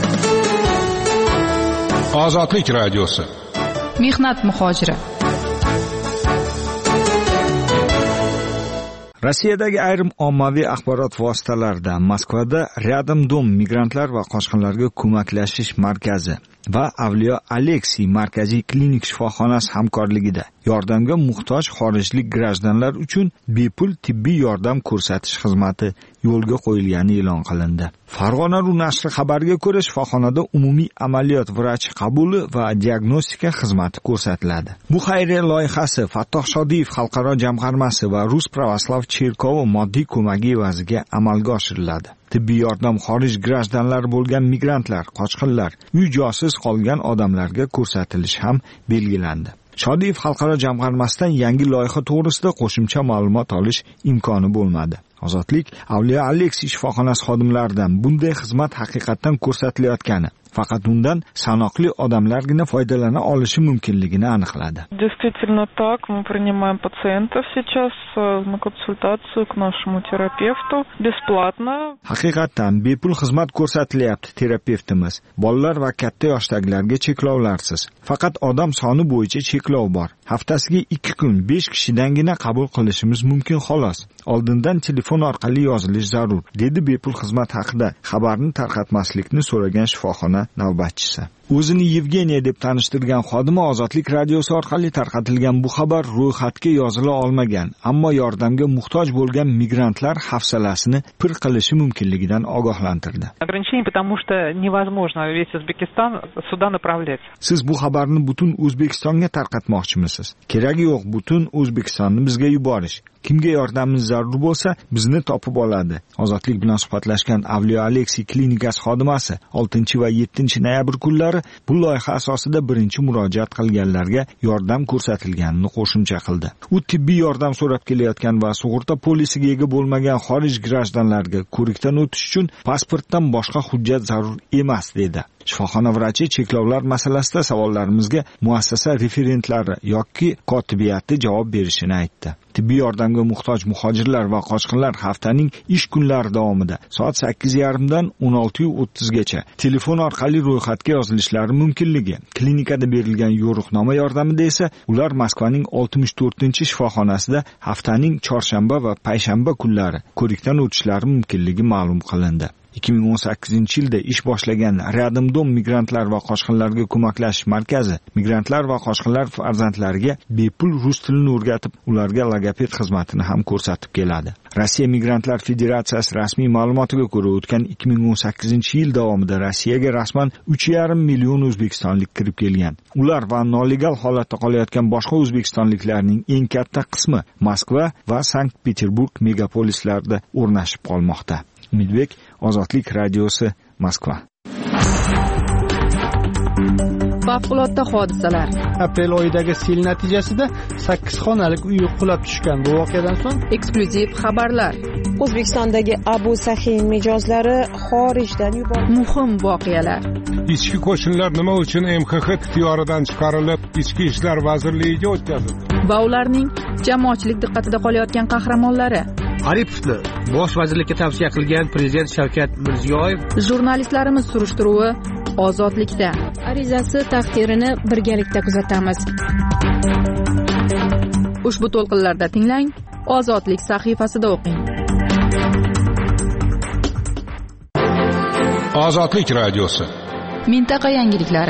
Ozodlik radiosi. Mehnat muhojiri. Rossiyadagi ayrim ommaviy axborot vositalarida Moskvada Rядом dom migrantlar va qochqinlarga ko'maklashish markazi va Avliyo Aleksiy markaziy klinik shifoxonasi hamkorligida yordamga muhtoj xorijlik grajdanlar uchun bepul tibbiy yordam ko'rsatish xizmati yo'lga qo'yilgani e'lon qilindi. Farg'ona.ru nashri xabariga ko'ra, shifoxonada umumiy amaliyot, vrach qabuli va diagnostika xizmati ko'rsatiladi. Bu xayriya loyihasi Fattoh Shodiyev xalqaro jamg'armasi va Rus pravoslav cherkovi moddiy ko'magi evaziga amalga oshiriladi. Tibbiy yordam xorij grajdanlari bo'lgan migrantlar, qochqinlar, uy-joysiz qolgan odamlarga ko'rsatilishi ham belgilandi. Shodiyev xalqaro jamg'armasidan yangi loyiha to'g'risida qo'shimcha ma'lumot olish imkoni bo'lmadi. Ozodlik Avliyo Aleksiy shifoxonasi xodimlaridan bunday xizmat haqiqatan ko'rsatilayotgani, faqat undan sanoqli odamlargina foydalana olishi mumkinligini aniqladi. Действительно так, мы принимаем пациентов сейчас на консультацию к нашему терапевту бесплатно. Haqiqatan bepul xizmat ko'rsatilyapti terapevtimiz. Bolalar va katta yoshdagilarga cheklovlarsiz. Faqat odam soni bo'yicha cheklov bor. Haftasiga 2 kun 5 kishidangina qabul qilishimiz mumkin xolos. Oldindan telefon orqali yozilish zarur, dedi bepul xizmat haqida xabarni tarqatmaslikni so'ragan shifoxona navbatchisi. O'zini Yevgeniya deb tanishtirgan xodima Ozodlik radiosi orqali tarqatilgan bu xabar ro'yxatga yozila olmagan, ammo yordamga muhtoj bo'lgan migrantlar hafsalasini pir qilishi mumkinligidan ogohlantirdi. Ограничение, потому что невозможно весь Узбекистан сюда направлять. Siz bu xabarni butun O'zbekistonga tarqatmoqchimisiz? Keragi yo'q, butun O'zbekistonni bizga yuborish. Kimga yordamimiz zarur bo'lsa, bizni topib oladi. Ozodlik bilan suhbatlashgan Avliyo Aleksiy klinikasi xodimasi 6 va 7 noyabr kunlari bu loyiha asosida birinchi murojaat qilganlarga yordam ko'rsatilganini qo'shimcha qildi. U tibbiy yordam so'rab kelayotgan va sug'urta polisiga ega bo'lmagan xorij grajdanlarga ko'rikdan o'tish uchun pasportdan boshqa hujjat zarur emas dedi. Shifoxona vrachi cheklovlar masalasida savollarimizga muassasa referentlari yoki kotibiyati javob berishini aytdi. Tibbiy yordamga muhtoj muhojirlar va qochqinlar haftaning ish kunlari davomida soat 8:30 dan 16:30 gacha telefon orqali ro'yxatga yozilishlari mumkinligi, klinikada berilgan yo'riqnoma yordamida esa ular Moskvaning 64-shifoxonasida haftaning chorshanba va payshanba kunlari ko'rikdan o'tishlari mumkinligi ma'lum qilindi. 2018-yilda ish boshlagan Ryadim Dom migrantlar va qochqinlarga ko'maklash markazi migrantlar va qochqinlar farzandlariga bepul rus tilini o'rgatib, ularga logoped xizmatini ham ko'rsatib keladi. Rossiya Migrantlar Federatsiyasi rasmiy ma'lumotiga ko'ra, o'tgan 2018-yil davomida Rossiyaga rasman 3,5 million o'zbekistonlik kirib kelgan. Ular va nolegal holatda qolayotgan boshqa o'zbekistonliklarning eng katta qismi Moskva va Sankt-Peterburg megapolislarida o'rnashib qolmoqda. Umidbek, Ozodlik radiosi, Moskva. Favqulodda hodisalar. Aprel oyidagi sel natijasida 8 xonalik uy qulab tushgan. Bu voqeadan so'ng eksklyuziv xabarlar. O'zbekistondagi Abu Sahin mijozlari xorijdan yuborildi. Muhim voqealar. Ichki qo'shinlar nima uchun MXX ixtiyoridan chiqarilib, Ichki ishlar vazirligiga o'tkazildi? Va ularning jamoatchilik diqqatida qolayotgan qahramonlari. Aripovni bosh vazirlikka tavsiya qilgan prezident Shavkat Mirziyoyev. Jurnalistlarimiz surishtiruvi Ozodlikda. Arizasi taqdirini birgalikda kuzatamiz. Ushbu to'lqinlarda tinglang, Ozodlik sahifasida o'qing. Ozodlik radiosi. Mintaqa yangiliklari.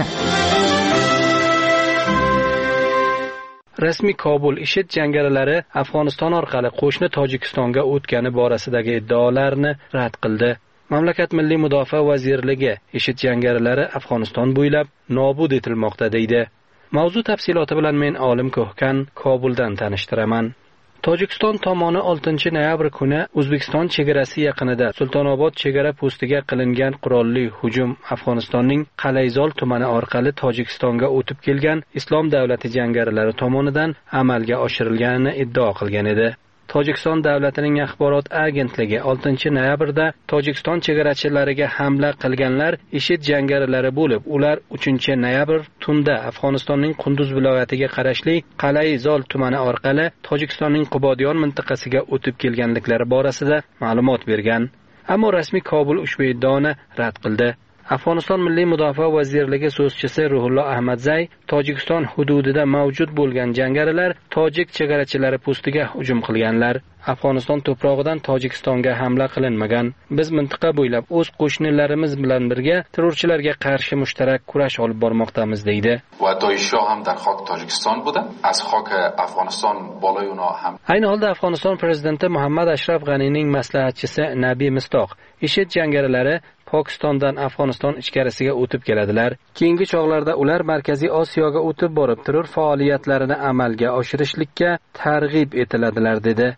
Rasmiy Kobul IShID jangarilari Afg'oniston orqali qo'shni Tojikistonga o'tgani borasidagi iddaolarni rad qildi. Mamlakat Milliy mudofaa vazirligi IShID jangarilari Afg'oniston bo'ylab nobud etilmoqda deydi. Mavzu tafsiloti bilan men Olim Ko'hkan Kobuldan tanishtiraman. Tojikiston tomoni 6 noyabr kuni O'zbekiston chegarasi yaqinida Sultonobod chegara postiga qilingan qurolli hujum Afg'onistonning Qalayzol tumani orqali Tojikistonga o'tib kelgan Islom davlati jangarilari tomonidan amalga oshirilganini iddao qilgan edi. Tojikiston davlatining axborot agentligi 6 noyabrda Tojikiston chegarachilariga hamla qilganlar IShID jangarilari bo'lib, ular 3 noyabr tunda Afg'onistonning Qunduz viloyatiga qarashli Qalayzol tumani orqali Tojikistonning Qubodiyon mintaqasiga o'tib kelganliklari borasida ma'lumot bergan. Ammo rasmiy Kobul ushbu iddaoni rad qildi. Afg'oniston Milliy mudofaa vazirligi so'zchisi Ruhullo Ahmadzay Tojikiston hududida mavjud bo'lgan jangarilar tojik chegarachilari postiga hujum qilganlar. Afg'oniston to'prog'idan Tojikistonga hamla qilinmagan. Biz mintaqa bo'ylab o'z qo'shnilarimiz bilan birga terrorchilarga qarshi mushtarak kurash olib bormoqdamiz deydi. Va doisho ham dar xok Tojikiston bo'ldi. Az xok Afg'oniston bolay uno ham. Ayni holda Afg'oniston prezidenti Muhammad Ashraf G'aniyning maslahatchisi Nabi Mistoq IShID jangarilari Pokistondan Afg'oniston ichkarisiga o'tib keladilar. Keyingi chog'larda ular Markaziy Osiyoga o'tib borib, terror faoliyatlarini amalga oshirishlikka targ'ib etiladilar dedi.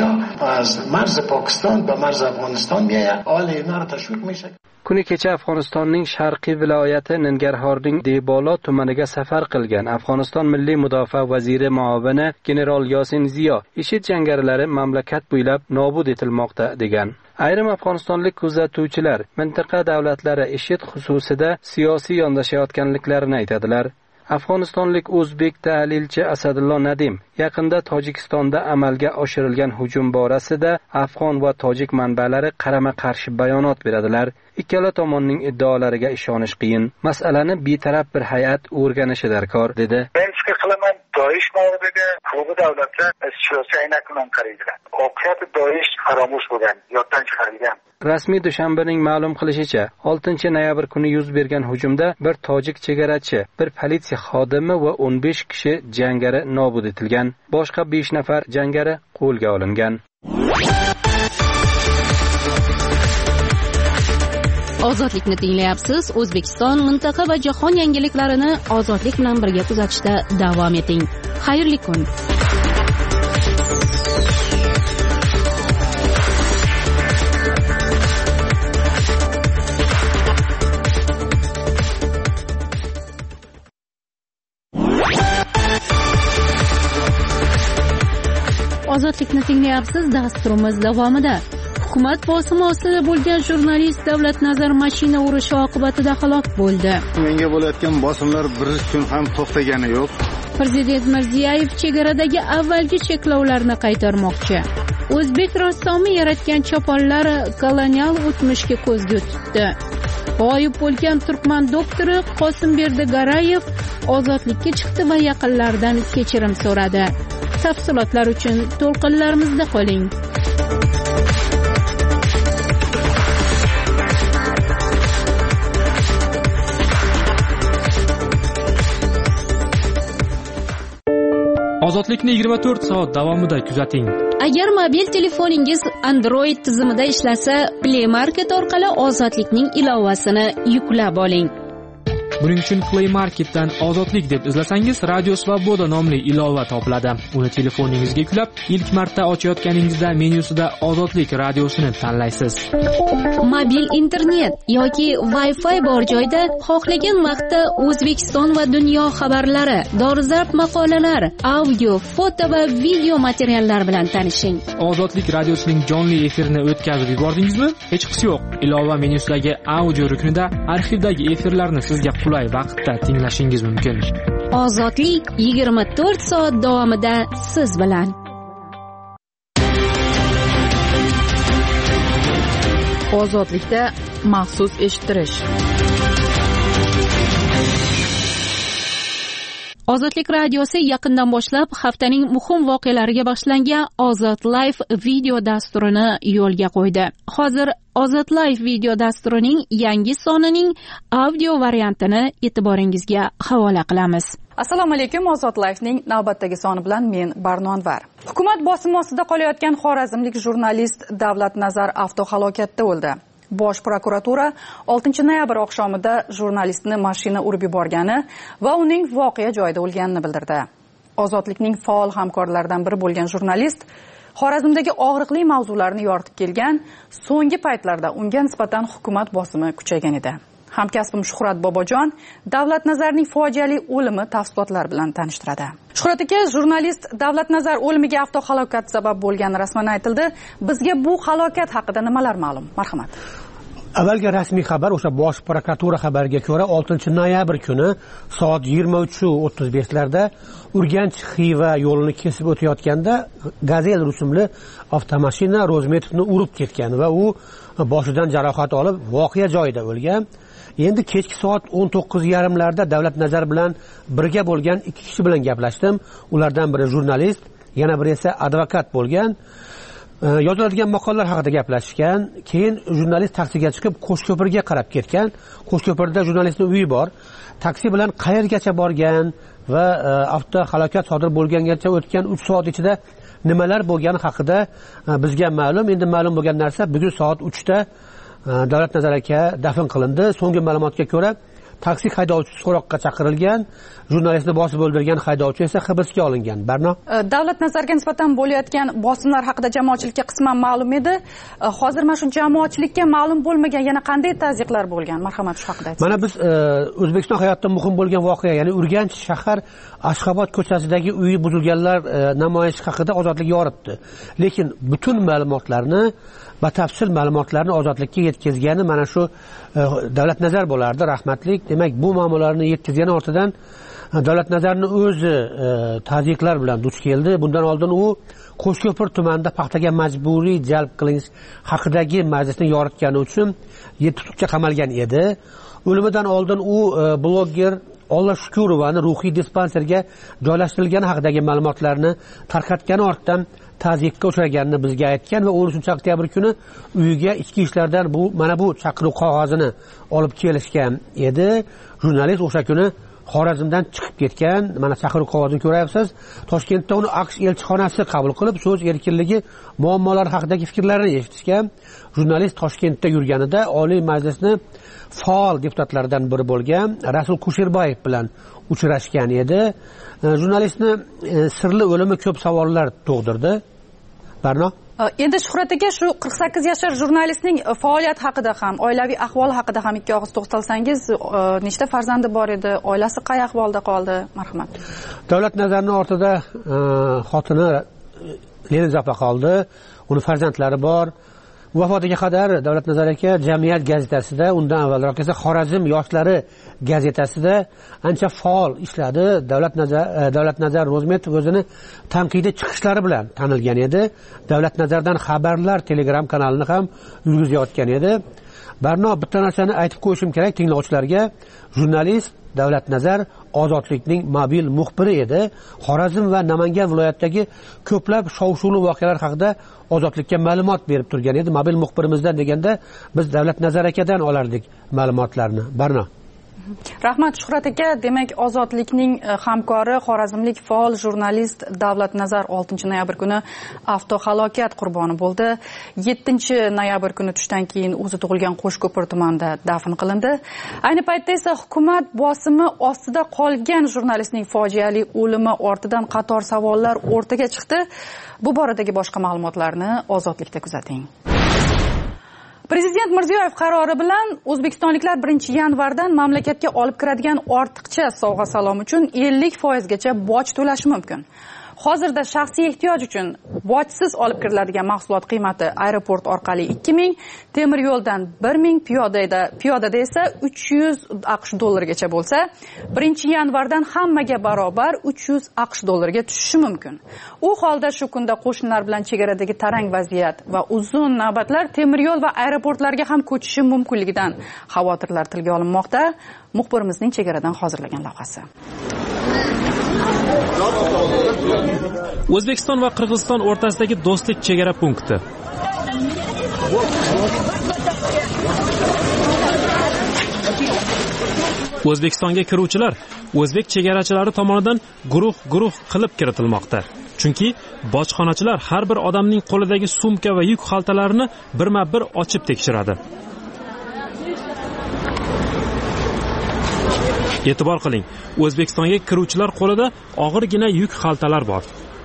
Kuni kecha Afg'onistonning sharqiy viloyati Ningarhorning Debolo tumaniga safar qilgan Afg'oniston Milliy mudofaa vaziri muovini general Yosin Ziyo IShID jangarilari mamlakat bo'ylab nobud etilmoqda degan. Ayrim afg'onistonlik kuzatuvchilar mintaqa davlatlari IShID xususida siyosiy yondashayotganliklarini aytadilar. Afg'onistonlik o'zbek tahlilchi Asadullo Nadim yaqinda Tojikistonda amalga oshirilgan hujum borasida afg'on va tojik manbalari qarama-qarshi bayonot beradilar. Ikkala tomonning iddaolariga ishonish qiyin. Masalani betaraf bir hay'at o'rganishi darkor dedi. Men fikr qilaman, doish mavridagi ko'p davlatlar siyosiy aynak bilan qaraydilar. Oqiyat doish faromush bo'lgan, yoddan chiqarilgan. Rasmiy Dushanbaning ma'lum qilishicha, 6-noyabr kuni yuz bergan hujumda bir tojik chegarachi, bir politsiya xodimi va 15 kishi jangari nobud etilgan. Boshqa 5 nafar jangari qo'lga olingan. Ozodlikni tinglayapsiz. O'zbekiston, mintaqa va jahon yangiliklarini ozodlik bilan birga kuzatishda davom eting. Xayrli kun. Ozodlikni tinglayapsiz. Dasturimiz davomida hukumat bosimi ostida bo'lgan jurnalist Davlatnazar mashina urishi oqibatida halok bo'ldi. Menga bo'layotgan bosimlar bir kun ham to'xtagani yo'q. Prezident Mirziyoyev chegaradagi avvalgi cheklovlarni qaytarmoqchi. O'zbek rassomi yaratgan choponlar kolonial o'tmishga ko'zgu tutdi. G'oyib bo'lgan turkman doktori Qosimberdi Garayev ozodlikka chiqdi va yaqinlaridan kechirim so'radi. Tafsilotlar uchun to'lqinlarimizda qoling. Ozodlikni 24 soat davomida kuzating. Agar mobil telefoningiz Android tizimida ishlasa, Play Market orqali Ozodlikning ilovasini yuklab oling. Buning uchun Play Marketdan Ozodlik deb izlasangiz, Radio Svoboda nomli ilova topiladi. Uni telefoningizga yuklab, ilk marta ochayotganingizda menyusida Ozodlik radiosini tanlaysiz. Mobil internet yoki Wi-Fi bor joyda xohlagan vaqtda O'zbekiston va dunyo xabarlari, dolzarb maqolalar, audio, foto va video materiallar bilan tanishing. Ozodlik radiosining jonli efirini o'tkazib yubordingizmi? Hech qisi yo'q. Ilova menyusidagi audio ruknida arxivdagi efirlarni sizga qulay vaqtda tinglashingiz mumkin. Ozodlik 24 soat davomida siz bilan. Ozodlikda maxsus eshittirish. Ozodlik radiosi yaqindan boshlab haftaning muhim voqealariga bag'ishlangan Ozod Live video dasturini yo'lga qo'ydi. Hozir Ozod Live video dasturining yangi sonining audio variantini e'tiboringizga havola qilamiz. Assalomu alaykum. Ozod Live'ning navbatdagi soni bilan men Barno Anvar. Hukumat bosimi ostida qolayotgan xorazmlik jurnalist Davlatnazar avtohalokatda o'ldi. Bosh prokuratura 6-noyabr oqshomida jurnalistni mashina urib yuborgani va uning voqea joyida o'lganini bildirdi. Ozodlikning faol hamkorlaridan biri bo'lgan jurnalist Xorazmdagi og'riqli mavzularni yoritib kelgan, so'nggi paytlarda unga nisbatan hukumat bosimi kuchaygan edi. Hamkasbim Shuhrat Bobojon Davlatnazarning fojiali o'limi tafsilotlari bilan tanishtiradi. Shuhrat aka, jurnalist Davlatnazar o'limiga avtohalokat sabab bo'lgani rasman aytildi. Bizga bu halokat haqida nimalar ma'lum? Marhamat. Avvalgi rasmiy xabar o'sha bosh prokuratura xabariga ko'ra 6-noyabr kuni soat 23:35 larda Urganch Xiva yo'lini kesib o'tayotganda Gazel rusumli avtomashina Rozmetovni urib ketgan va u boshidan jarohat olib voqea joyida o'lgan. Endi kechki soat 19:30 larda Davlatnazar bilan birga bo'lgan 2 kishi bilan gaplashdim. Ulardan biri jurnalist, yana biri esa advokat bo'lgan. Yoziladigan maqolalar haqida gaplashgan. Keyin jurnalist taksiga chiqib Qo'shko'pirga qarab ketgan. Qo'shko'pirda jurnalistning uyi bor. Taksi bilan qayergacha borgan va avtohalokat sodir bo'lgangacha o'tgan 3 soat ichida nimalar bo'lgani haqida bizga ma'lum. Endi ma'lum bo'lgan narsa bugun soat 3 da Davlatnazar aka dafn qilindi. So'nggi ma'lumotga ko'ra taksi haydovchisi so'roqqa chaqirilgan, jurnalistni bosib o'ldirgan haydovchi esa hibsga olingan. Barno? Davlatnazarga nisbatan bo'layotgan bosimlar haqida jamoatchilikka qisman ma'lum edi. Hozir mana shu jamoatchilikka ma'lum bo'lmagan yana qanday tazyiqlar bo'lgan? Marhamat, shu haqida aytsangiz. Mana biz O'zbekiston hayotida muhim bo'lgan voqea, ya'ni Urganch shahar Ashxobod ko'chasidagi uyi buzilganlar namoyish haqida Ozodlik yoritdi. Lekin butun ma'lumotlarni, batafsil ma'lumotlarni Ozodlikka yetkazgani mana shu Davlatnazar bo'lardi, rahmatlik. Demak, bu ma'lumotlarni yetkazgani ortidan Davlatnazarni o'zi tazyiqlar bilan duch keldi. Bundan oldin u Qo'shko'pir tumanida paxtaga majburiy jalb qilinish haqidagi majlisni yoritgani uchun 7 sutka qamalgan edi. O'limidan oldin u blogger Alloh Shukurovani ruhiy dispanserga joylashtirilgani haqidagi ma'lumotlarni tarqatgani ortidan ta'ziyatga uchraganini bizga aytgan va 13-oktyabr kuni uyiga ichki ishlardan mana bu chaqiruv qog'ozini olib kelishgan edi. Jurnalist o'sha kuni Xorazmdan chiqib ketgan. Mana chaqiruv qog'ozini ko'ryapsiz. Toshkentda uni AQSh elchixonasi qabul qilib, so'z erkinligi muammolari haqidagi fikrlarini eshitishgan. Jurnalist Toshkentda yurganida Oliy Majlisni faol deputatlaridan biri bo'lgan Rasul Kusherbayev bilan uchrashgan edi. Jurnalistni sirli o'limi ko'p savollar tug'dirdi. Barno? Endi Shuhrat aka, shu 48 yoshli jurnalistning faoliyati haqida ham, oilaviy ahvoli haqida ham ikki og'iz to'xtalsangiz, nechta farzandi bor edi, oilasi qay ahvolda qoldi? Marhamat. Davlat Nazarning ortida xotini Leniz opa qoldi, uni farzandlari bor. Vafotiga qadar Davlat Nazar aka Jamiyat gazetasida, undan avvalroq esa Xorazm yoshlari gazetasida ancha faol ishladi. Davlat Nazar Rozmetov o'zini tanqidiy chiqishlari bilan tanilgan edi. Davlat Nazardan xabarlar Telegram kanalini ham yurgizayotgan edi. Barno, bitta narsani aytib qo'yishim kerak tinglovchilarga. Jurnalist Davlat Nazar Ozodlikning mobil muxbiri edi. Xorazm va Namangan viloyatidagi ko'plab shov-shuvli voqealar haqida Ozodlikka ma'lumot berib turgan edi. Mobil muxbirimizdan deganda biz Davlat Nazar akadan olardik ma'lumotlarni. Barno. Rahmat Shuhrat aka, demak Ozodlikning hamkori xorazmlik faol jurnalist Davlat Nazar 6-noyabr kuni avtohalokat qurboni bo'ldi. 7-noyabr kuni tushdan keyin o'zi tug'ilgan Qo'shko'pir tumanida dafn qilindi. Ayni paytda esa hukumat bosimi ostida qolgan jurnalistning fojiali o'limi ortidan qator savollar o'rtaga chiqdi. Bu boradagi boshqa ma'lumotlarni Ozodlikda kuzating. Prezident Mirziyoyev qarori bilan o'zbekistonliklar 1-yanvardan mamlakatga olib kiradigan ortiqcha sovg'a-salom uchun 50% gacha boj to'lashi mumkin. Hozirda shaxsiy ehtiyoj uchun bojsiz olib kiriladigan mahsulot qiymati aeroport orqali 2000, temir yo'ldan 1000, piyodada esa 300 AQSh dollargacha bo'lsa, 1-yanvardan hammaga barobar 300 AQSh dollarga tushishi mumkin. U holda shu kunda qo'shnilar bilan chegaradagi tarang vaziyat va uzun navbatlar temir yo'l va aeroportlarga ham ko'chishi mumkinligidan xavotirlar tilga olinmoqda. Muxbirimizning chegaradan hozirlagan lavhasi. O'zbekiston va Qirg'iziston o'rtasidagi do'stlik chegara punkti. O'zbekistonga kiruvchilar o'zbek chegarachilari tomonidan guruh qilib kiritilmoqda. Chunki bojxonachilar har bir odamning qo'lidagi sumka va yuk xaltalarini birma-bir ochib tekshiradi. E'tibor qiling, O'zbekistonga kiruvchilar qo'lida og'irgina yuk xaltalar bor.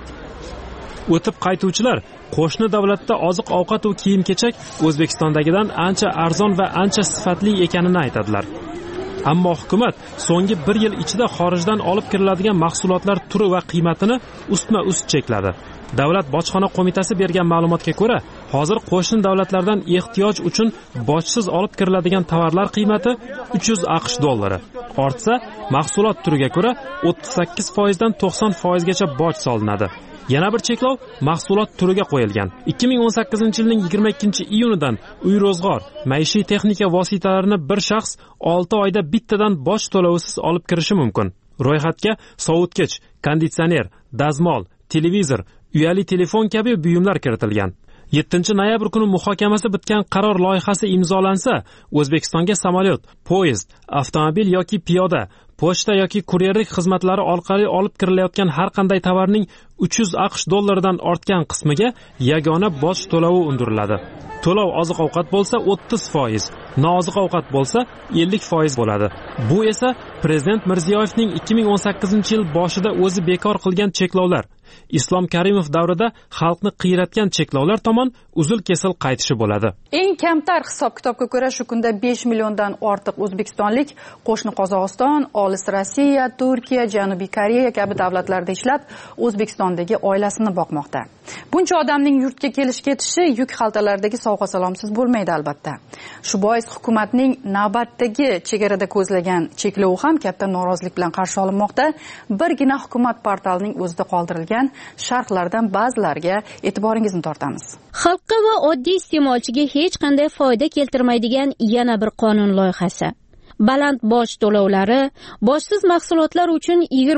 O'tib qaytuvchilar qo'shni davlatda oziq-ovqat va kiyim-kechak O'zbekistondagidan ancha arzon va ancha sifatli ekanini aytadilar. Ammo hukumat so'nggi 1 yil ichida xorijdan olib kiriladigan mahsulotlar turi va qiymatini ustma-ust chekladi. Davlat bojxona qo'mitasi bergan ma'lumotga ko'ra, hozir qo'shni davlatlardan ehtiyoj uchun bojsiz olib kiriladigan tovarlar qiymati 300 AQSh dollari. Ortsa, mahsulot turiga ko'ra 38% dan 90% gacha boj solinadi. Yana bir cheklov mahsulot turiga qo'yilgan. 2018-yilning 22-iyunidan uy-ro'zg'or, maishiy texnika vositalarini bir shaxs 6 oyda bittadan boj to'lovisiz olib kirishi mumkin. Ro'yxatga sovutgich, konditsioner, dazmol, televizor, uyali telefon kabi buyumlar kiritilgan. 7-noyabr kuni muhokamasi bitgan qaror loyihasi imzolansa, O'zbekistonga samolyot, poyezd, avtomobil yoki piyoda, pochta yoki kuryerlik xizmatlari orqali olib kirilayotgan har qanday tovarning 300 AQSh dollaridan ortgan qismiga yagona boj to'lovi undiriladi. To'lov oziq-ovqat bo'lsa 30%, nooziq-ovqat bo'lsa 50% bo'ladi. Bu esa Prezident Mirziyoyevning 2018-yil boshida o'zi bekor qilgan cheklovlar, Islom Karimov davrida xalqni qiyratgan cheklovlar tomon uzil-kesil qaytishi bo'ladi. Eng kamtar hisob-kitobga ko'ra shu kunda 5 milliondan ortiq o'zbekistonlik qo'shni Qozog'iston, olis Rossiya, Turkiya, Janubiy Koreya kabi davlatlarda ishlab, O'zbekistondagi oilasini boqmoqda. Buncha odamning yurtga kelish-ketishi yuk xaltalaridagi sovg'a-salomsiz bo'lmaydi albatta. Shu bois hukumatning navbatdagi chegarada ko'zlagan cheklovi ham katta norozilik bilan qarshi olinmoqda. Birgina hukumat portalining o'zida qoldirilgan sharhlardan ba'zilariga e'tiboringizni tortamiz. Xalqqa va oddiy iste'molchiga hech qanday foyda keltirmaydigan yana bir qonun loyihasi. baland boj to'lovlari, bojsiz mahsulotlar uchun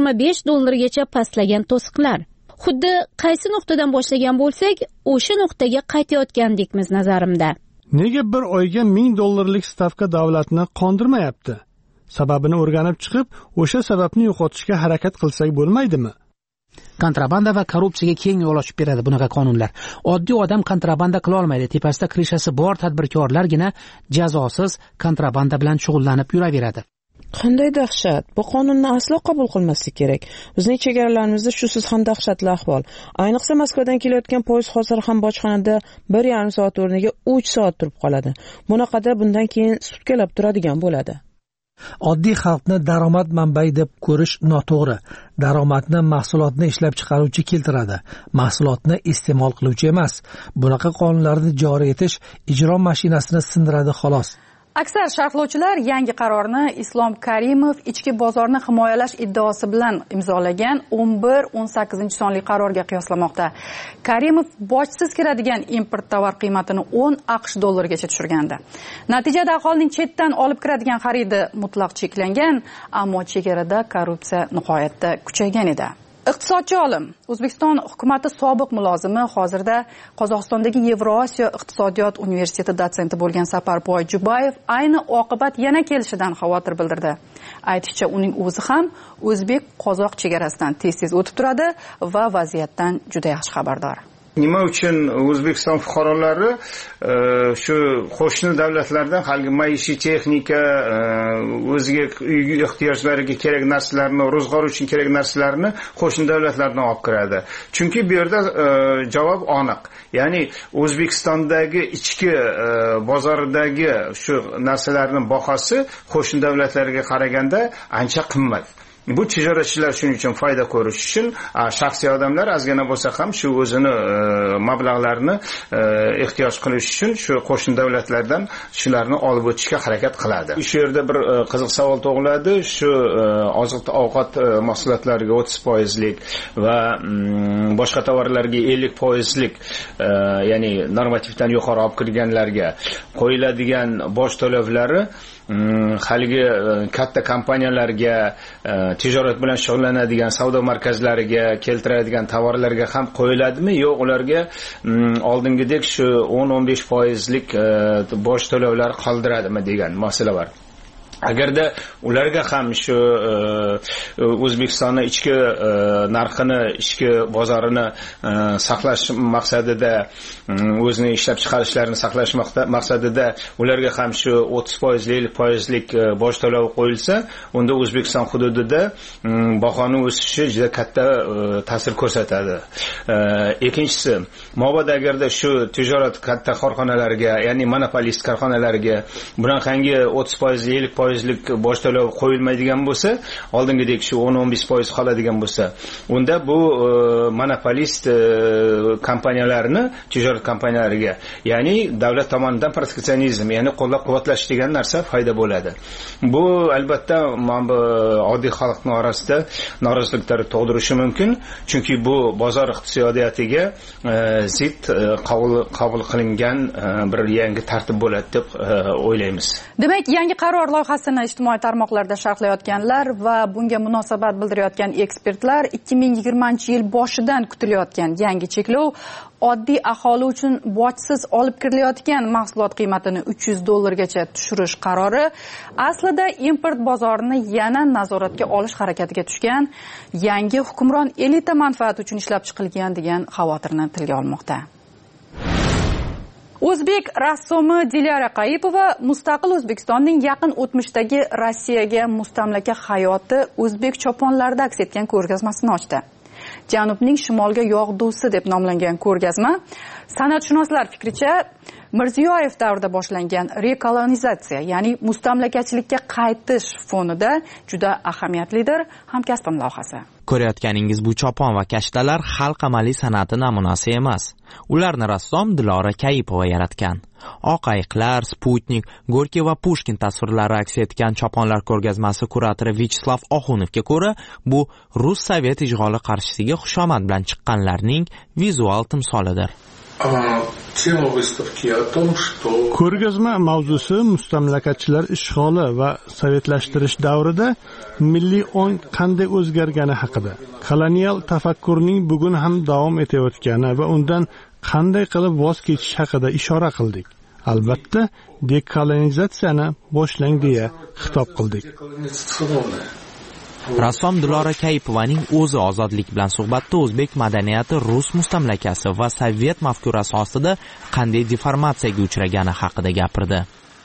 $25 pastlagan to'siqlar. Xuddi qaysi nuqtadan boshlagan bo'lsak, o'sha nuqtaga qaytayotgandekmiz nazarimda. Nega bir oyga $1000 stavka davlatni qondirmayapti? Sababini o'rganib chiqib, o'sha sababni yo'qotishga harakat qilsak bo'lmaydimi? Kontrabanda va korrupsiyaga keng yo'l ochib beradi bunaqa qonunlar. Oddiy odam kontrabanda qila olmaydi. Tepasida krishasi bor tadbirkorlargina jazosiz kontrabanda bilan shug'ullanib yuraveradi. Qanday dahshat! Bu qonunni aslo qabul qilmaslik kerak. Bizning chegaralarimizda shusiz ham dahshatli ahvol. Ayniqsa Moskvadan kelayotgan poyezd hozir ham bojxonada 1,5 soat o'rniga 3 soat turib qoladi. Bunaqada bundan keyin sutkalab turadigan bo'ladi. Oddiy xalqni daromad manbai deb ko'rish noto'g'ri. Daromadni mahsulotni ishlab chiqaruvchi keltiradi, mahsulotni iste'mol qiluvchi emas. Bunaqa qonunlarni joriy etish ijro mashinasini sindiradi xolos. Aksar sharhlovchilar yangi qarorni Islom Karimov ichki bozorni himoyalash iddaosi bilan imzolagan 11-18 sonli qarorga qiyoslamoqda. Karimov bojsiz kiradigan import tovar qiymatini $10 tushirgandi. Natijada aholining chetdan olib kiradigan xaridi mutlaq cheklangan, ammo chegarada korrupsiya nihoyatda kuchaygan edi. Iqtisodchi olim, O'zbekiston hukumati sobiq mulozimi, hozirda Qozog'istondagi Yevrosiyo iqtisodiyot universiteti dotsenti bo'lgan Saparboy Jubayev ayni oqibat yana kelishidan xavotir bildirdi. Aytishicha, uning o'zi ham o'zbek-qozoq chegarasidan tez-tez o'tib turadi va vaziyatdan juda yaxshi xabardor. Nima uchun O'zbekiston fuqarolari shu qo'shni davlatlardan hali maishiy texnika, o'ziga uy ehtiyojlariga kerak narsalarni, ro'zg'or uchun kerak narsalarni qo'shni davlatlardan olib kiradi. Chunki bu yerda javob aniq. Ya'ni O'zbekistondagi ichki bozoridagi shu narsalarning bahosi qo'shni davlatlarga qaraganda ancha qimmat. Bu tijoratchilar shuning uchun foyda ko'rish uchun shaxsiy odamlar ozgina bo'lsa ham shu o'zini mablag'larini ehtiyoj qilish uchun shu qo'shni davlatlardan shularni olib o'tishga harakat qiladi. Shu yerda bir qiziq savol tug'iladi. Shu oziq-ovqat mahsulotlariga 30% va boshqa tovarlarga 50% ya'ni normativdan yuqori olib kirganlarga qo'yiladigan boj to'lovlari haligi katta kompaniyalarga, tijorat bilan shug'ullanadigan savdo markazlariga keltiradigan tovarlarga ham qo'yiladimi, yo'q ularga oldingidek shu 10-15% boj to'lovlar qoldiradimi degan masala bor. Agarda ularga ham shu O'zbekistonning ichki narxini, ichki bozorini saqlash maqsadida, o'zining ishlab chiqarishlarini saqlash maqsadida ularga ham shu 30%, 50% boj to'lovi qo'yilsa, unda O'zbekiston hududida bahoning o'sishi juda katta ta'sir ko'rsatadi. Ikkinchisi, mabodo agarda shu tijorat katta korxonalarga, ya'ni monopolist korxonalarga bunaqangi 30%, 50% boj to'lovi qo'yilmaydigan bo'lsa, oldingidek shu 10-15% qoladigan bo'lsa, unda bu monopolist kompaniyalarni, tijorat kompaniyalariga, ya'ni davlat tomonidan proteksionizm, ya'ni qo'llab-quvvatlash degan narsa foyda bo'ladi. Bu albatta oddiy xalqning orasida noroziliklar tug'dirishi mumkin, chunki bu bozor iqtisodiyotiga zid qabul qilingan bir yangi tartib bo'ladi deb o'ylaymiz. Demak, yangi qaror loyihasini ijtimoiy tarmoqlarda sharhlayotganlar va bunga munosabat bildirayotgan ekspertlar 2020-yil boshidan kutilayotgan yangi cheklov oddiy aholi uchun bojsiz olib kirilayotgan mahsulot qiymatini $300 tushirish qarori aslida import bozorini yana nazoratga olish harakatiga tushgan yangi hukmron elita manfaati uchun ishlab chiqilgan degan xavotirni tilga olmoqda. O'zbek rassomi Dilyara Qayipova mustaqil O'zbekistonning yaqin o'tmishdagi Rossiyaga mustamlaka hayoti o'zbek choponlarida aks etgan ko'rgazmasini ochdi. Janubning shimolga yog'dusi deb nomlangan ko'rgazma san'atshunoslar fikricha Mirziyoyev davrida boshlangan rekolonizatsiya, ya'ni mustamlakachilikka qaytish fonida juda ahamiyatlidir. Hamkasbim lavhasi. Ko'rayotganingiz bu chopon va kashtalar xalq amaliy san'ati namunasi emas. Ularni rassom Dilora Kayipova yaratgan. Oq ayiqlar, Sputnik, Gorkiy va Pushkin tasvirlari aks etgan choponlar ko'rgazmasi kuratori Vyacheslav Oxunovga ko'ra, bu Rus Sovet ishg'oli qarshisiga xushomad bilan chiqqanlarning vizual timsolidir. Ko'rgazma mavzusi mustamlakachilar ishg'oli va sovetlashtirish davrida milliy ong qanday o'zgargani haqida. Kolonial tafakkurning bugun ham davom etayotgani va undan qanday qilib voz kechish haqida ishora qildik. Albatta, dekolonizatsiyani boshlang deya xitob qildik. Rassom Dilora Kayipovaning o'zi ozodlik bilan suhbatda o'zbek madaniyati rus mustamlakasi va sovet mafkurasi ostida qanday deformatsiyaga uchragani haqida gapirdi.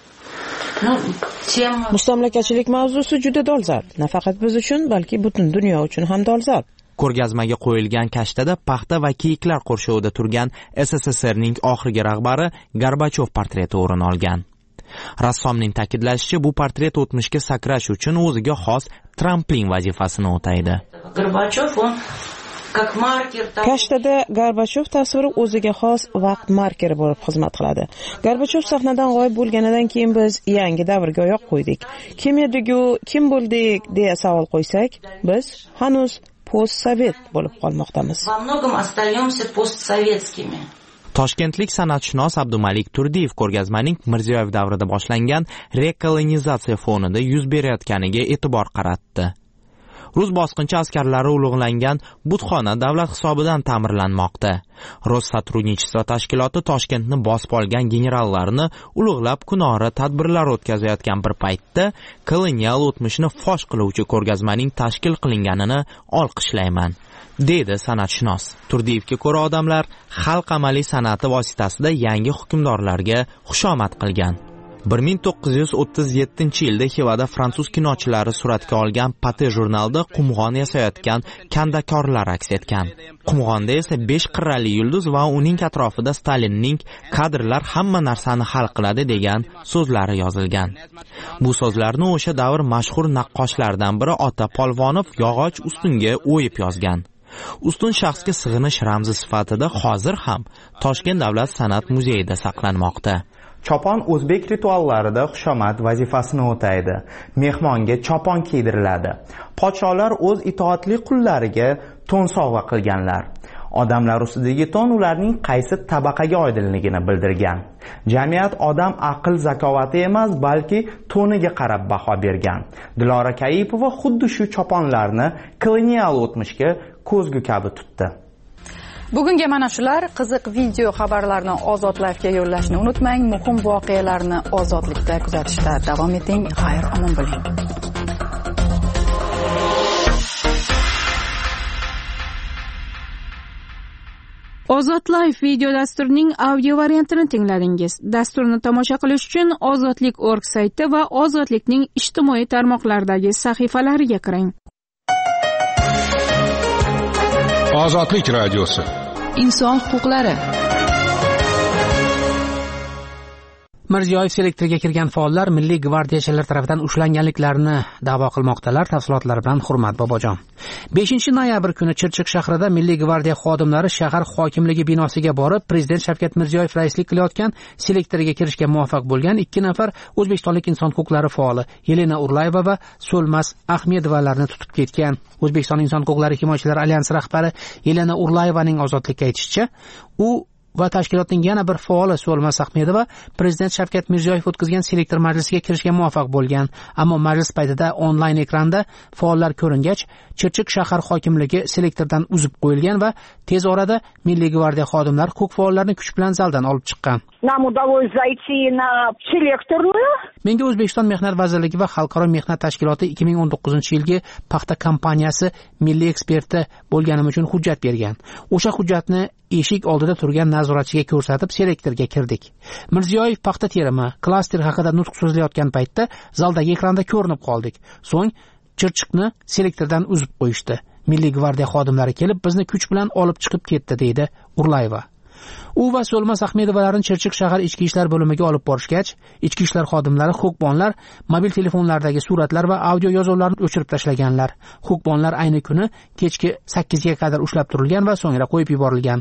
Mustamlakachilik mavzusi juda dolzarb. Nafaqat biz uchun, balki butun dunyo uchun ham dolzarb. Ko'rgazmaga qo'yilgan kashtada paxta va kiyiklar qurshovida turgan SSSRning oxirgi rahbari Gorbachov portreti o'rin olgan. Rassomning ta'kidlashicha, bu portret o'tmishga sakrash uchun o'ziga xos tramplin vazifasini o'taydi. Kashtada Gorbachov tasviri o'ziga xos vaqt markeri bo'lib xizmat qiladi. Gorbachov sahnadan g'oyib bo'lganidan keyin biz yangi davrga oyoq qo'ydik. Kim edigu, kim bo'ldik deya savol qo'ysak, biz hanuz postsovet bo'lib qolmoqdamiz. Toshkentlik san'atshunos Abdumalik Turdiyev ko'rgazmaning Mirziyoyev davrida boshlangan rekolonizatsiya fonida yuz berayotganiga e'tibor qaratdi. Rus bosqinchi askarlari ulug'langan butxona davlat hisobidan ta'mirlanmoqda. Rossottrudnichestvo tashkiloti Toshkentni bosib olgan generallarni ulug'lab kunora tadbirlar o'tkazayotgan bir paytda kolonial o'tmishni fosh qiluvchi ko'rgazmaning tashkil qilinganini olqishlayman, deydi san'atshunos. Turdiyevga ko'ra, odamlar xalq amaliy san'ati vositasida yangi hukmdorlarga xushomad qilgan. 1937-yilda Xivada fransuz kinochilari suratga olgan Pate jurnalida qumg'on yasayotgan kandakorlar aks etgan. Qumg'onda esa 5 qirrali yulduz va uning atrofida Stalinning kadrlar hamma narsani hal qiladi degan so'zlari yozilgan. Bu so'zlarni o'sha davr mashhur naqqoshlardan biri Ota Polvonov yog'och ustunga o'yib yozgan. Ustun shaxsga sig'inish ramzi sifatida hozir ham Toshkent davlat san'at muzeyida saqlanmoqda. Chopon o'zbek rituallarida xushomad vazifasini o'taydi. Mehmonga chopon kiydiriladi. Podsholar o'z itoatli qullariga to'n sovg'a qilganlar. Odamlar ustidagi to'n ularning qaysi tabaqaga oidligini bildirgan. Jamiyat odam aql zakovati emas, balki to'niga qarab baho bergan. Dilora Kayipova xuddi shu choponlarni kolonial o'tmishga ko'zgu kabi tutdi. Bugunga mana shular. Qiziq video xabarlarni Ozod Live'ga yo'llashni unutmang. Muhim voqealarni ozodlikda kuzatishda davom eting. Xayr, omon bo'ling. Ozod Live video dasturining audio variantini tingladingiz. Dasturni tomosha qilish uchun ozodlik.org sayti va ozodlikning ijtimoiy tarmoqlardagi sahifalariga kiring. Ozodlik radiosi. Inson huquqlari. Mirziyoyev selektorga kirgan faollar Milliy gvardiyachilar tomonidan ushlanganliklarini da'vo qilmoqdalar. Tafsilotlar bilan Hurmat Bobojon. 5-noyabr kuni Chirchiq shahrida Milliy gvardiya xodimlari shahar hokimligi binosiga borib, Prezident Shavkat Mirziyoyev raislik qilayotgan selektorga kirishga muvaffaq bo'lgan 2 nafar o'zbekistonlik inson huquqlari faoli Yelena Urlayeva va So'lmas Ahmedovalarni tutib ketgan. O'zbekiston inson huquqlari himoyachilari alyansi rahbari Yelena Urlayevaning ozodlikka aytishicha, u va tashkilotning yana bir faoli So'lmas Ahmedova Prezident Shavkat Mirziyoyev o'tkazgan selektor majlisiga kirishga muvaffaq bo'lgan. Ammo majlis paytida onlayn ekranda faollar ko'ringach, Chirchiq shahar hokimligi selektordan uzib qo'yilgan va tez orada Milliy gvardiya xodimlari huquq faollarini kuch bilan zaldan olib chiqqan. Menga O'zbekiston Mehnat vazirligi va Xalqaro mehnat tashkiloti 2019-yilgi paxta kompaniyasi milliy eksperti bo'lganim uchun hujjat bergan. O'sha hujjatni eshik oldida turgan nazoratchiga ko'rsatib selektorga kirdik. Mirziyoyev paxta terimi, klaster haqida nutq so'zlayotgan paytda zaldagi ekranda ko'rinib qoldik. So'ng Chirchiqni selektordan uzib qo'yishdi. Milliy gvardiya xodimlari kelib bizni kuch bilan olib chiqib ketdi, deydi Urlayeva. U va So'lmas Ahmedovalarni Chirchiq shahar ichki ishlar bo'limiga olib borishgach, ichki ishlar xodimlari huquqbonlar mobil telefonlardagi suratlar va audio yozuvlarni o'chirib tashlaganlar. Huquqbonlar ayni kuni kechki 8 ga qadar ushlab turilgan va so'ngra qo'yib yuborilgan.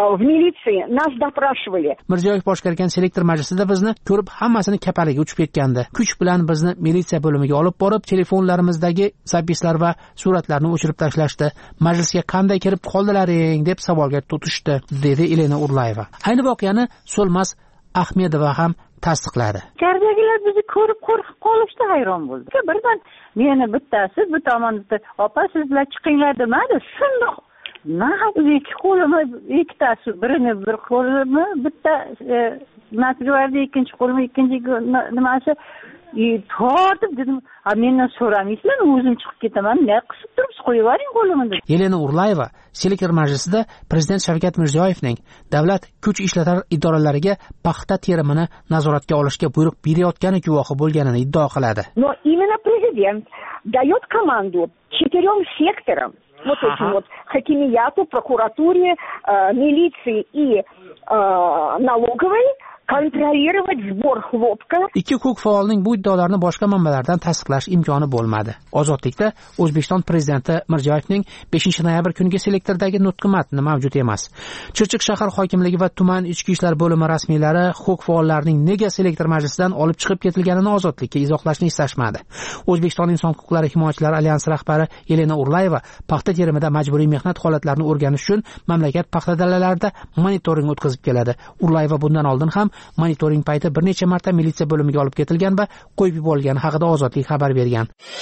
Mirziyoyev boshqargan selektor majlisida bizni ko'rib hammasini kapaliga uchib ketgandi. Kuch bilan bizni militsiya bo'limiga olib borib, telefonlarimizdagi zapislar va suratlarni o'chirib tashlashdi. Majlisga qanday kirib qoldilaring deb savolga tutishdi, dedi Elena Urlayeva. Ayni voqeani So'lmas Ahmedova ham tasdiqladi. Ichkaridagilar bizni ko'rib qo'rqib qolishdi, hayron bo'ldi. Birdan meni bittasi bu tomonda opa sizlar chiqinglar demadi. Shundoq ikki qo'limni ikkitasi birini bir qo'limni bitta natrijada ikkinchi qo'limni ikkinchi nimasi tortib dedim, mendan so'ramaysizlar, o'zim chiqib ketaman, ne qisib turibsiz, qo'yib yuboring qo'limni. Yelena Urlayeva selektor majlisida prezident Shavkat Mirziyoyevning davlat kuch ishlatar idoralariga paxta terimini nazoratga olishga buyruq berayotgani guvohi bo'lganini iddao qiladi. Но именно президент дает команду 4 секторам, вот этим вот хакимияту, прокуратуре, милиции и налоговой kontrolировать sbor xlopka. Ikki huquq faolining bu iddaolarini boshqa manbalardan tasdiqlash imkoni bo'lmadi. Ozodlikda O'zbekiston prezidenti Mirziyoyevning 5-noyabr kuniga selektordagi nutqi matni mavjud emas. Chirchiq shahar hokimligi va tuman ichki ishlar bo'limi rasmiylari huquq faollarining nega selektor majlisidan olib chiqib ketilganini Ozodlikka izohlashni istashmadi. O'zbekiston inson huquqlari himoyachilari alyansi rahbari Yelena Urlayeva paxta terimida majburiy mehnat holatlarini o'rganish uchun mamlakat paxta dalalarida monitoring o'tkazib keladi. Urlayeva bundan oldin ham monitoring payti bir necha marta militsiya bo'limiga olib ketilgan va qo'yib yuborilgani haqida Ozodlik xabar bergan.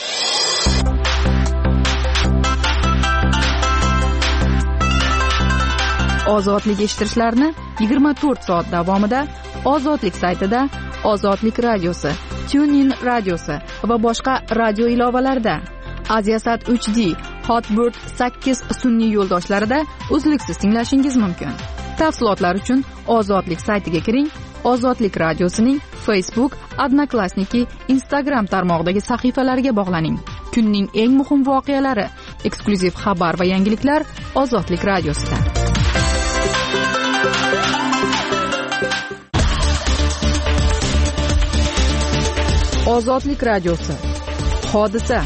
Ozodlik eshittirishlarini 24 soat davomida Ozodlik saytida, Ozodlik radiosi, TuneIn radiosi va boshqa radio ilovalarida, Aziasat 3D, Hotbird 8 sun'iy yo'ldoshlarida uzluksiz tinglashingiz mumkin. Tafsilotlar uchun Ozodlik saytiga kiring. Ozodlik radiosining Facebook, Odnoklassniki, Instagram tarmog'idagi sahifalariga bog'laning. Kunning eng muhim voqealari, eksklyuziv xabar va yangiliklar Ozodlik radiosida. Ozodlik radiosi. Hodisa.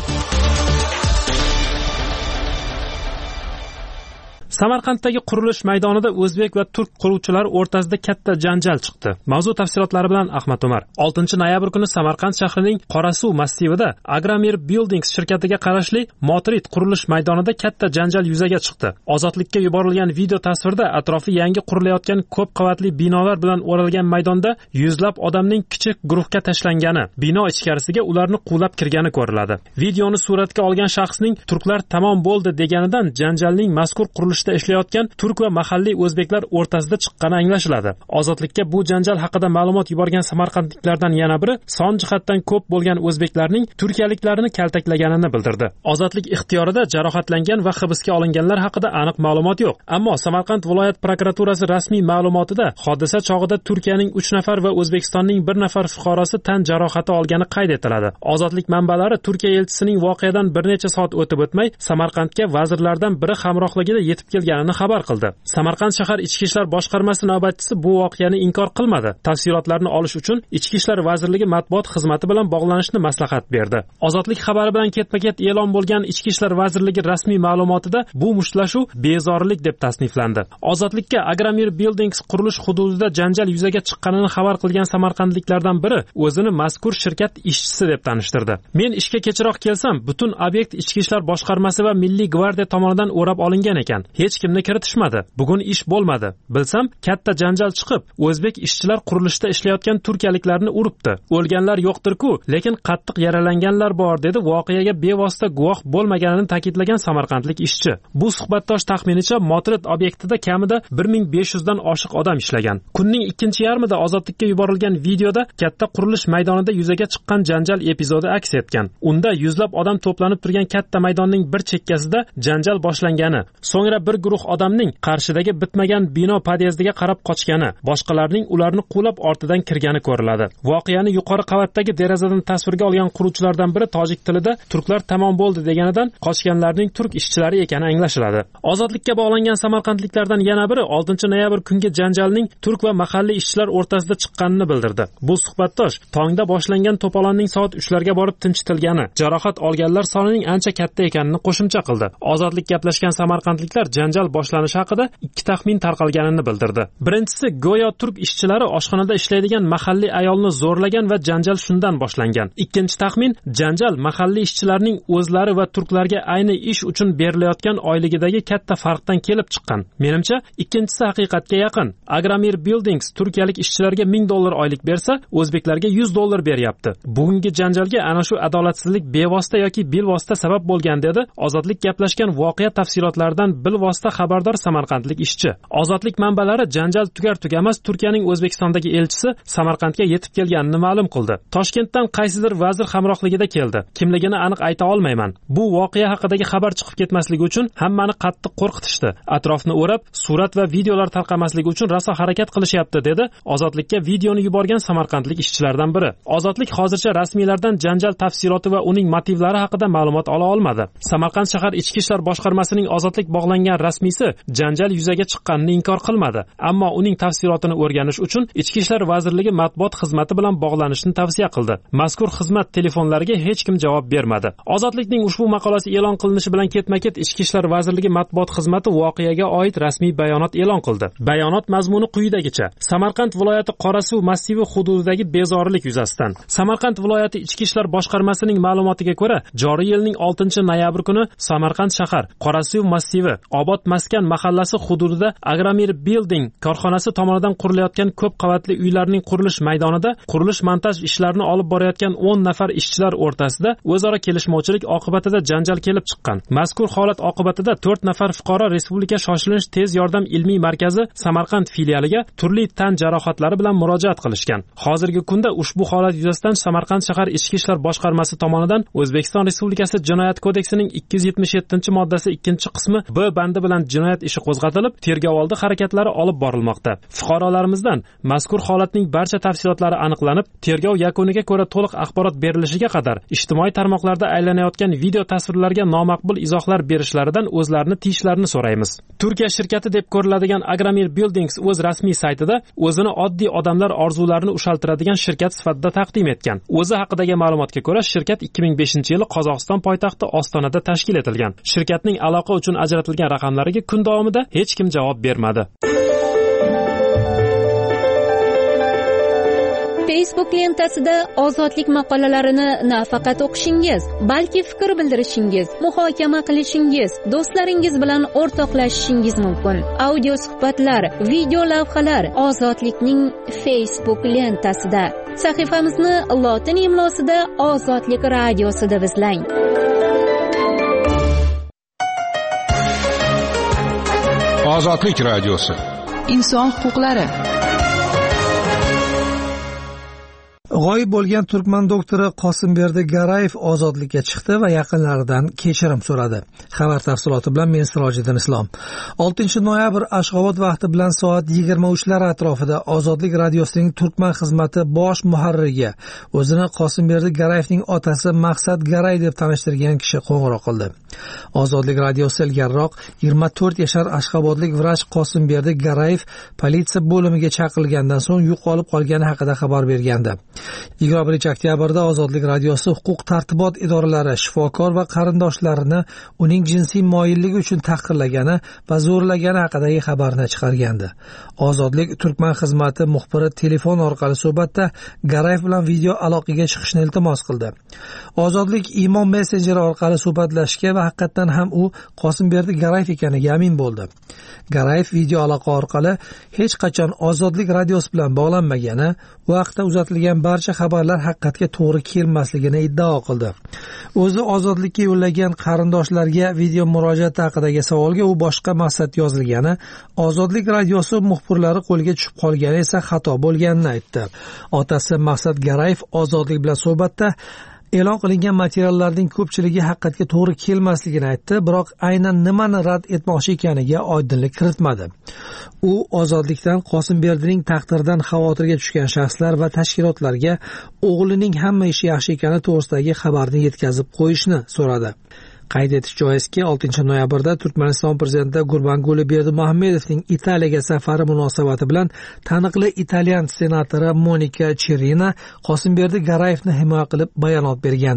Samarqanddagi qurilish maydonida o'zbek va turk quruvchilar o'rtasida katta janjal chiqdi. Mavzu tafsilotlari bilan Ahmad Umar. 6-noyabr kuni Samarqand shahrining Qorasuv massivida Agramir Buildings shirkatiga qarashli Motrit qurilish maydonida katta janjal yuzaga chiqdi. Ozodlikka yuborilgan video tasvirda atrofi yangi qurilayotgan ko'p qavatli binolar bilan o'ralgan maydonda yuzlab odamning kichik guruhga tashlangani, bino ichkarisiga ularni quvlab kirgani ko'riladi. Videoni suratga olgan shaxsning turklar tamom bo'ldi deganidan janjalning mazkur qurilishda ishlayotgan turk va mahalliy o'zbeklar o'rtasida chiqqani anglashiladi. Ozodlikka bu janjal haqida ma'lumot yuborgan samarqandliklardan yana biri son jihatdan ko'p bo'lgan o'zbeklarning turkiyaliklarni kaltaklaganini bildirdi. Ozodlik ixtiyorida jarohatlangan va hibsga olinganlar haqida aniq ma'lumot yo'q. Ammo Samarqand viloyat prokuraturasi rasmiy ma'lumotida hodisa chog'ida Turkiyaning 3 nafar va O'zbekistonning 1 nafar fuqarosi tan jarohati olgani qayd etiladi. Ozodlik manbalari Turkiya elchisining voqeadan bir necha soat o'tib o'tmay Samarqandga vazirlardan biri hamrohligida yetib kelganini xabar qildi. Samarqand shahar ichki ishlar boshqarmasi navbatchisi bu voqeani inkor qilmadi. Tafsilotlarni olish uchun Ichki ishlar vazirligi matbuot xizmati bilan bog'lanishni maslahat berdi. Ozodlik xabari bilan ketma-ket e'lon bo'lgan Ichki ishlar vazirligi rasmiy ma'lumotida bu mushtlashuv bezorilik deb tasniflandi. Ozodlikka Agramir Buildings qurilish hududida janjal yuzaga chiqqanini xabar qilgan samarqandliklardan biri o'zini mazkur shirkat ishchisi deb tanishtirdi. Men ishga kechroq kelsam, butun obyekt Ichki ishlar boshqarmasi va Milliy gvardiya tomonidan o'rab olingan ekan. Hech kimni kiritishmadi. Bugun ish bo'lmadi. Bilsam, katta janjal chiqib, o'zbek ishchilar qurilishda ishlayotgan turkiyaliklarni uribdi. O'lganlar yo'qdir-ku, lekin qattiq yaralanganlar bor, dedi voqeaga bevosita guvoh bo'lmaganini ta'kidlagan samarqandlik ishchi. Bu suhbatdosh taxminicha Motrit obyektida kamida 1500 dan oshiq odam ishlagan. Kunning ikkinchi yarmida Ozodlikka yuborilgan videoda katta qurilish maydonida yuzaga chiqqan janjal epizodi aks etgan. Unda yuzlab odam to'planib turgan katta maydonning bir chekkasida janjal boshlangani, so'ngra bir guruh odamning qarshidagi bitmagan bino podyezdiga qarab qochgani, boshqalarning ularni quvlab ortidan kirgani ko'riladi. Voqeani yuqori qavatdagi derazadan tasvirga olgan quruvchilardan biri tojik tilida turklar tamom bo'ldi deganidan qochganlarning turk ishchilari ekani anglashiladi. Ozodlikka bog'langan samarqandliklardan yana biri 6-noyabr kungi janjalning turk va mahalliy ishchilar o'rtasida chiqqanini bildirdi. Bu suhbatdosh tongda boshlangan to'polonning soat 3larga borib tinchitilgani, jarohat olganlar sonining ancha katta ekanini qo'shimcha qildi. Ozodlik gaplashgan samarqandliklar janjal boshlanishi haqida ikki taxmin tarqalganini bildirdi. Birinchisi, go'yo turk ishchilari oshxonada ishlaydigan mahalliy ayolni zo'rlagan va janjal shundan boshlangan. Ikkinchi taxmin, janjal mahalliy ishchilarning o'zlari va turklarga ayni ish uchun berilayotgan oyligidagi katta farqdan kelib chiqqan. Menimcha, ikkinchisi haqiqatga yaqin. Agramir Buildings turkiyalik ishchilarga $1000 oylik bersa, o'zbeklarga $100 beryapti. Bugungi janjalga ana shu adolatsizlik bevosita yoki bilvosita sabab bo'lgan dedi Ozodlik gaplashgan voqea tafsilotlaridan bilvosita xabardor samarqandlik ishchi. Ozodlik manbalari janjal tugar-tugamas Turkiyaning O'zbekistondagi elchisi Samarqandga yetib kelganini ma'lum qildi. Toshkentdan qaysidir vazir hamrohligida keldi. Kimligini aniq ayta olmayman. Bu voqea haqidagi xabar chiqib ketmasligi uchun hammani qattiq qo'rqitishdi. Atrofni o'rab, surat va videolar tarqamasligi uchun rosa harakat qilishyapti dedi Ozodlikka videoni yuborgan samarqandlik ishchilardan biri. Ozodlik hozircha rasmiylardan janjal tafsiloti va uning motivlari haqida ma'lumot ola olmadi. Samarqand shahar ichki ishlar boshqarmasining Ozodlik bog'langan rasmiysi janjal yuzaga chiqqanini inkor qilmadi, ammo uning tafsilotini o'rganish uchun Ichki ishlar vazirligi matbuot xizmati bilan bog'lanishni tavsiya qildi. Mazkur xizmat telefonlariga hech kim javob bermadi. Ozodlikning ushbu maqolasi e'lon qilinishi bilan ketma-ket Ichki ishlar vazirligi matbuot xizmati voqeaga oid rasmiy bayonot e'lon qildi. Bayonot mazmuni quyidagicha: Samarqand viloyati Qorasuv massivi hududidagi bezorilik yuzasidan Samarqand viloyati Ichki ishlar boshqarmasining ma'lumotiga ko'ra, joriy yilning 6-noyabr kuni Samarqand shahar Qorasuv massivi Obod maskan mahallasi hududida Agramir Building korxonasi tomonidan qurilayotgan ko'p qavatli uylarning qurilish maydonida qurilish-montaj ishlarini olib borayotgan 10 nafar ishchilar o'rtasida o'zaro kelishmovchilik oqibatida janjal kelib chiqqan. Mazkur holat oqibatida 4 nafar fuqaro Respublika shoshilinch tez yordam ilmiy markazi Samarqand filialiga turli tan jarohatlari bilan murojaat qilishgan. Hozirgi kunda ushbu holat yuzasidan Samarqand shahar ichki ishlar boshqarmasi tomonidan O'zbekiston Respublikasi Jinoyat kodeksining 277-moddasi 2-qismi B bandi bilan jinoyat ishi qo'zg'atilib, tergovoldi harakatlari olib borilmoqda. Fuqarolarimizdan mazkur holatning barcha tafsilotlari aniqlanib, tergov yakuniga ko'ra to'liq axborot berilishiga qadar ijtimoiy tarmoqlarda aylanayotgan video tasvirlarga nomaqbul izohlar berishlaridan o'zlarini tiyishlarini so'raymiz. Turkiya shirkati deb ko'riladigan Agramir Buildings o'z rasmiy saytida o'zini oddiy odamlar orzularini ushaltiradigan shirkat sifatida taqdim etgan. O'zi haqidagi ma'lumotga ko'ra, shirkat 2005-yili Qozog'iston poytaxti Ostonada tashkil etilgan. Shirkatning aloqa uchun ajratilgan raqamlariga kun davomida hech kim javob bermadi. Facebook lentasida ozodlik maqolalarini nafaqat o'qishingiz, balki fikr bildirishingiz, muhokama qilishingiz, do'stlaringiz bilan o'rtoqlashishingiz mumkin. Audio suhbatlar, video lavhalar Ozodlikning Facebook lentasida. Sahifamizni lotin imlosida Ozodlik radiosida izlang. Ozodlik radiosi. Inson huquqlari. G'oyib bo'lgan turkman doktori Qosimberdi Garayev ozodlikka chiqdi va yaqinlaridan kechirim so'radi. Xabar tafsiloti bilan men Sirojiddin Islom. 6-noyabr Ashg'obod vaqti bilan soat 23lar atrofida Ozodlik radiosining turkman xizmati bosh muharririga o'zini Qosimberdi Garayevning otasi Maqsad Garay deb tanishtirgan kishi qo'ng'iroq qildi. Ozodlik radiosi ilgariroq 24 yashar ashxobodlik vrach Qosimberdi Garayev politsiya bo'limiga chaqirilgandan so'ng yo'qolib qolgani haqida xabar bergandi. 21-oktyabrda Ozodlik radiosi huquq tartibot idoralari shifokor va qarindoshlarini uning jinsiy moyilligi uchun tahqirlagani va zo'rlagani haqidagi xabarni chiqargandi. Ozodlik turkman xizmati muxbiri telefon orqali suhbatda Garayev bilan video aloqaga chiqishni iltimos qildi. Ozodlik Imom messenjeri orqali suhbatlashga va haqiqatan ham u Qosimberdi Garayev ekaniga amin bo'ldi. Garayev video aloqa orqali hech qachon Ozodlik radiosi bilan bog'lanmagani, vaqtda uzatilgan barcha xabarlar haqiqatga to'g'ri kelmasligini iddao qildi. O'zi Ozodlikka yo'llagan qarindoshlarga video murojaat haqidagi savolga u boshqa maqsad yozilgani, Ozodlik radiosi muxbirlari qo'liga tushib qolgani esa xato bo'lganini aytdi. Otasi Maqsad Garayev Ozodlik bilan suhbatda e'lon qilingan materiallarning ko'pchiligi haqiqatga to'g'ri kelmasligini aytdi, biroq aynan nimani rad etmoqchi ekaniga oydinlik kiritmadi. U Ozodlikdan Qosimberdining taqdiridan xavotirga tushgan shaxslar va tashkilotlarga o'g'lining hamma ishi yaxshi ekani to'g'risidagi xabarni yetkazib qo'yishni so'radi. Qayd etish joizki, 6-noyabrda Turkmaniston prezidenti Gurbanguli Berdimuhamedovning Italiyaga safari munosabati bilan taniqli italyan senatori Monika Cherina Qosimberdi Garayevni himoya qilib bayonot bergandi.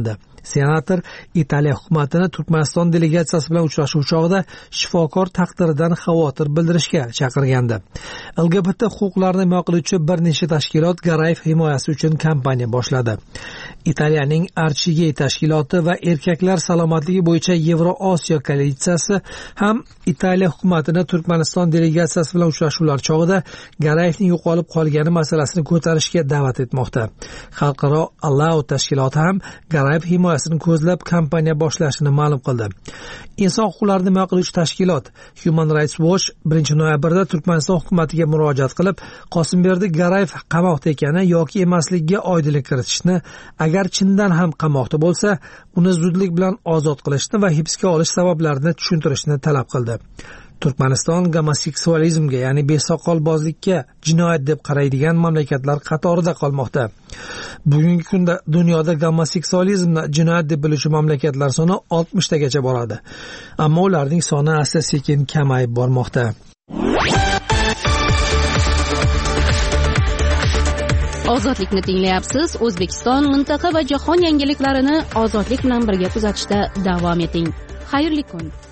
Senator Italiya hukumatini Turkmaniston delegatsiyasi bilan uchrashuv chog'ida shifokor taqdiridan xavotir bildirishga chaqirgandi. LGBT huquqlarini himoya qiluvchi bir necha tashkilot Garayev himoyasi uchun kampaniya boshladi. Italiyaning Archigay tashkiloti va erkaklar salomatligi bo'yicha Yevroosiyo koalitsiyasi ham Italiya hukumatini Turkmaniston delegatsiyasi bilan uchrashuvlar chog'ida Garayevning yo'qolib qolgani masalasini ko'tarishga da'vat etmoqda. Xalqaro Allow tashkiloti ham Garayev himoyasini ko'zlab kampaniya boshlashini ma'lum qildi. Inson huquqlarini himoya qiluvchi tashkilot Human Rights Watch 1-noyabrda Turkmaniston hukumatiga murojaat qilib, Qosimberdi Garayev qamoqda ekani yoki emasligiga oydinlik kiritishni, agar chindan ham qamoqda bo'lsa, uni zudlik bilan ozod qilishni va hibsga olish sabablarini tushuntirishni talab qildi. Turkmaniston gomoseksualizmga, ya'ni besoqolbozlikka jinoyat deb qaraydigan mamlakatlar qatorida qolmoqda. Bugungi kunda dunyoda gomoseksualizmni jinoyat deb biluvchi mamlakatlar soni 60 tagacha boradi. Ammo ularning soni asta-sekin kamayib bormoqda. Ozodlikni tinglayapsiz. O'zbekiston, mintaqa va jahon yangiliklarini ozodlik bilan birga kuzatishda davom eting. Xayrli kun.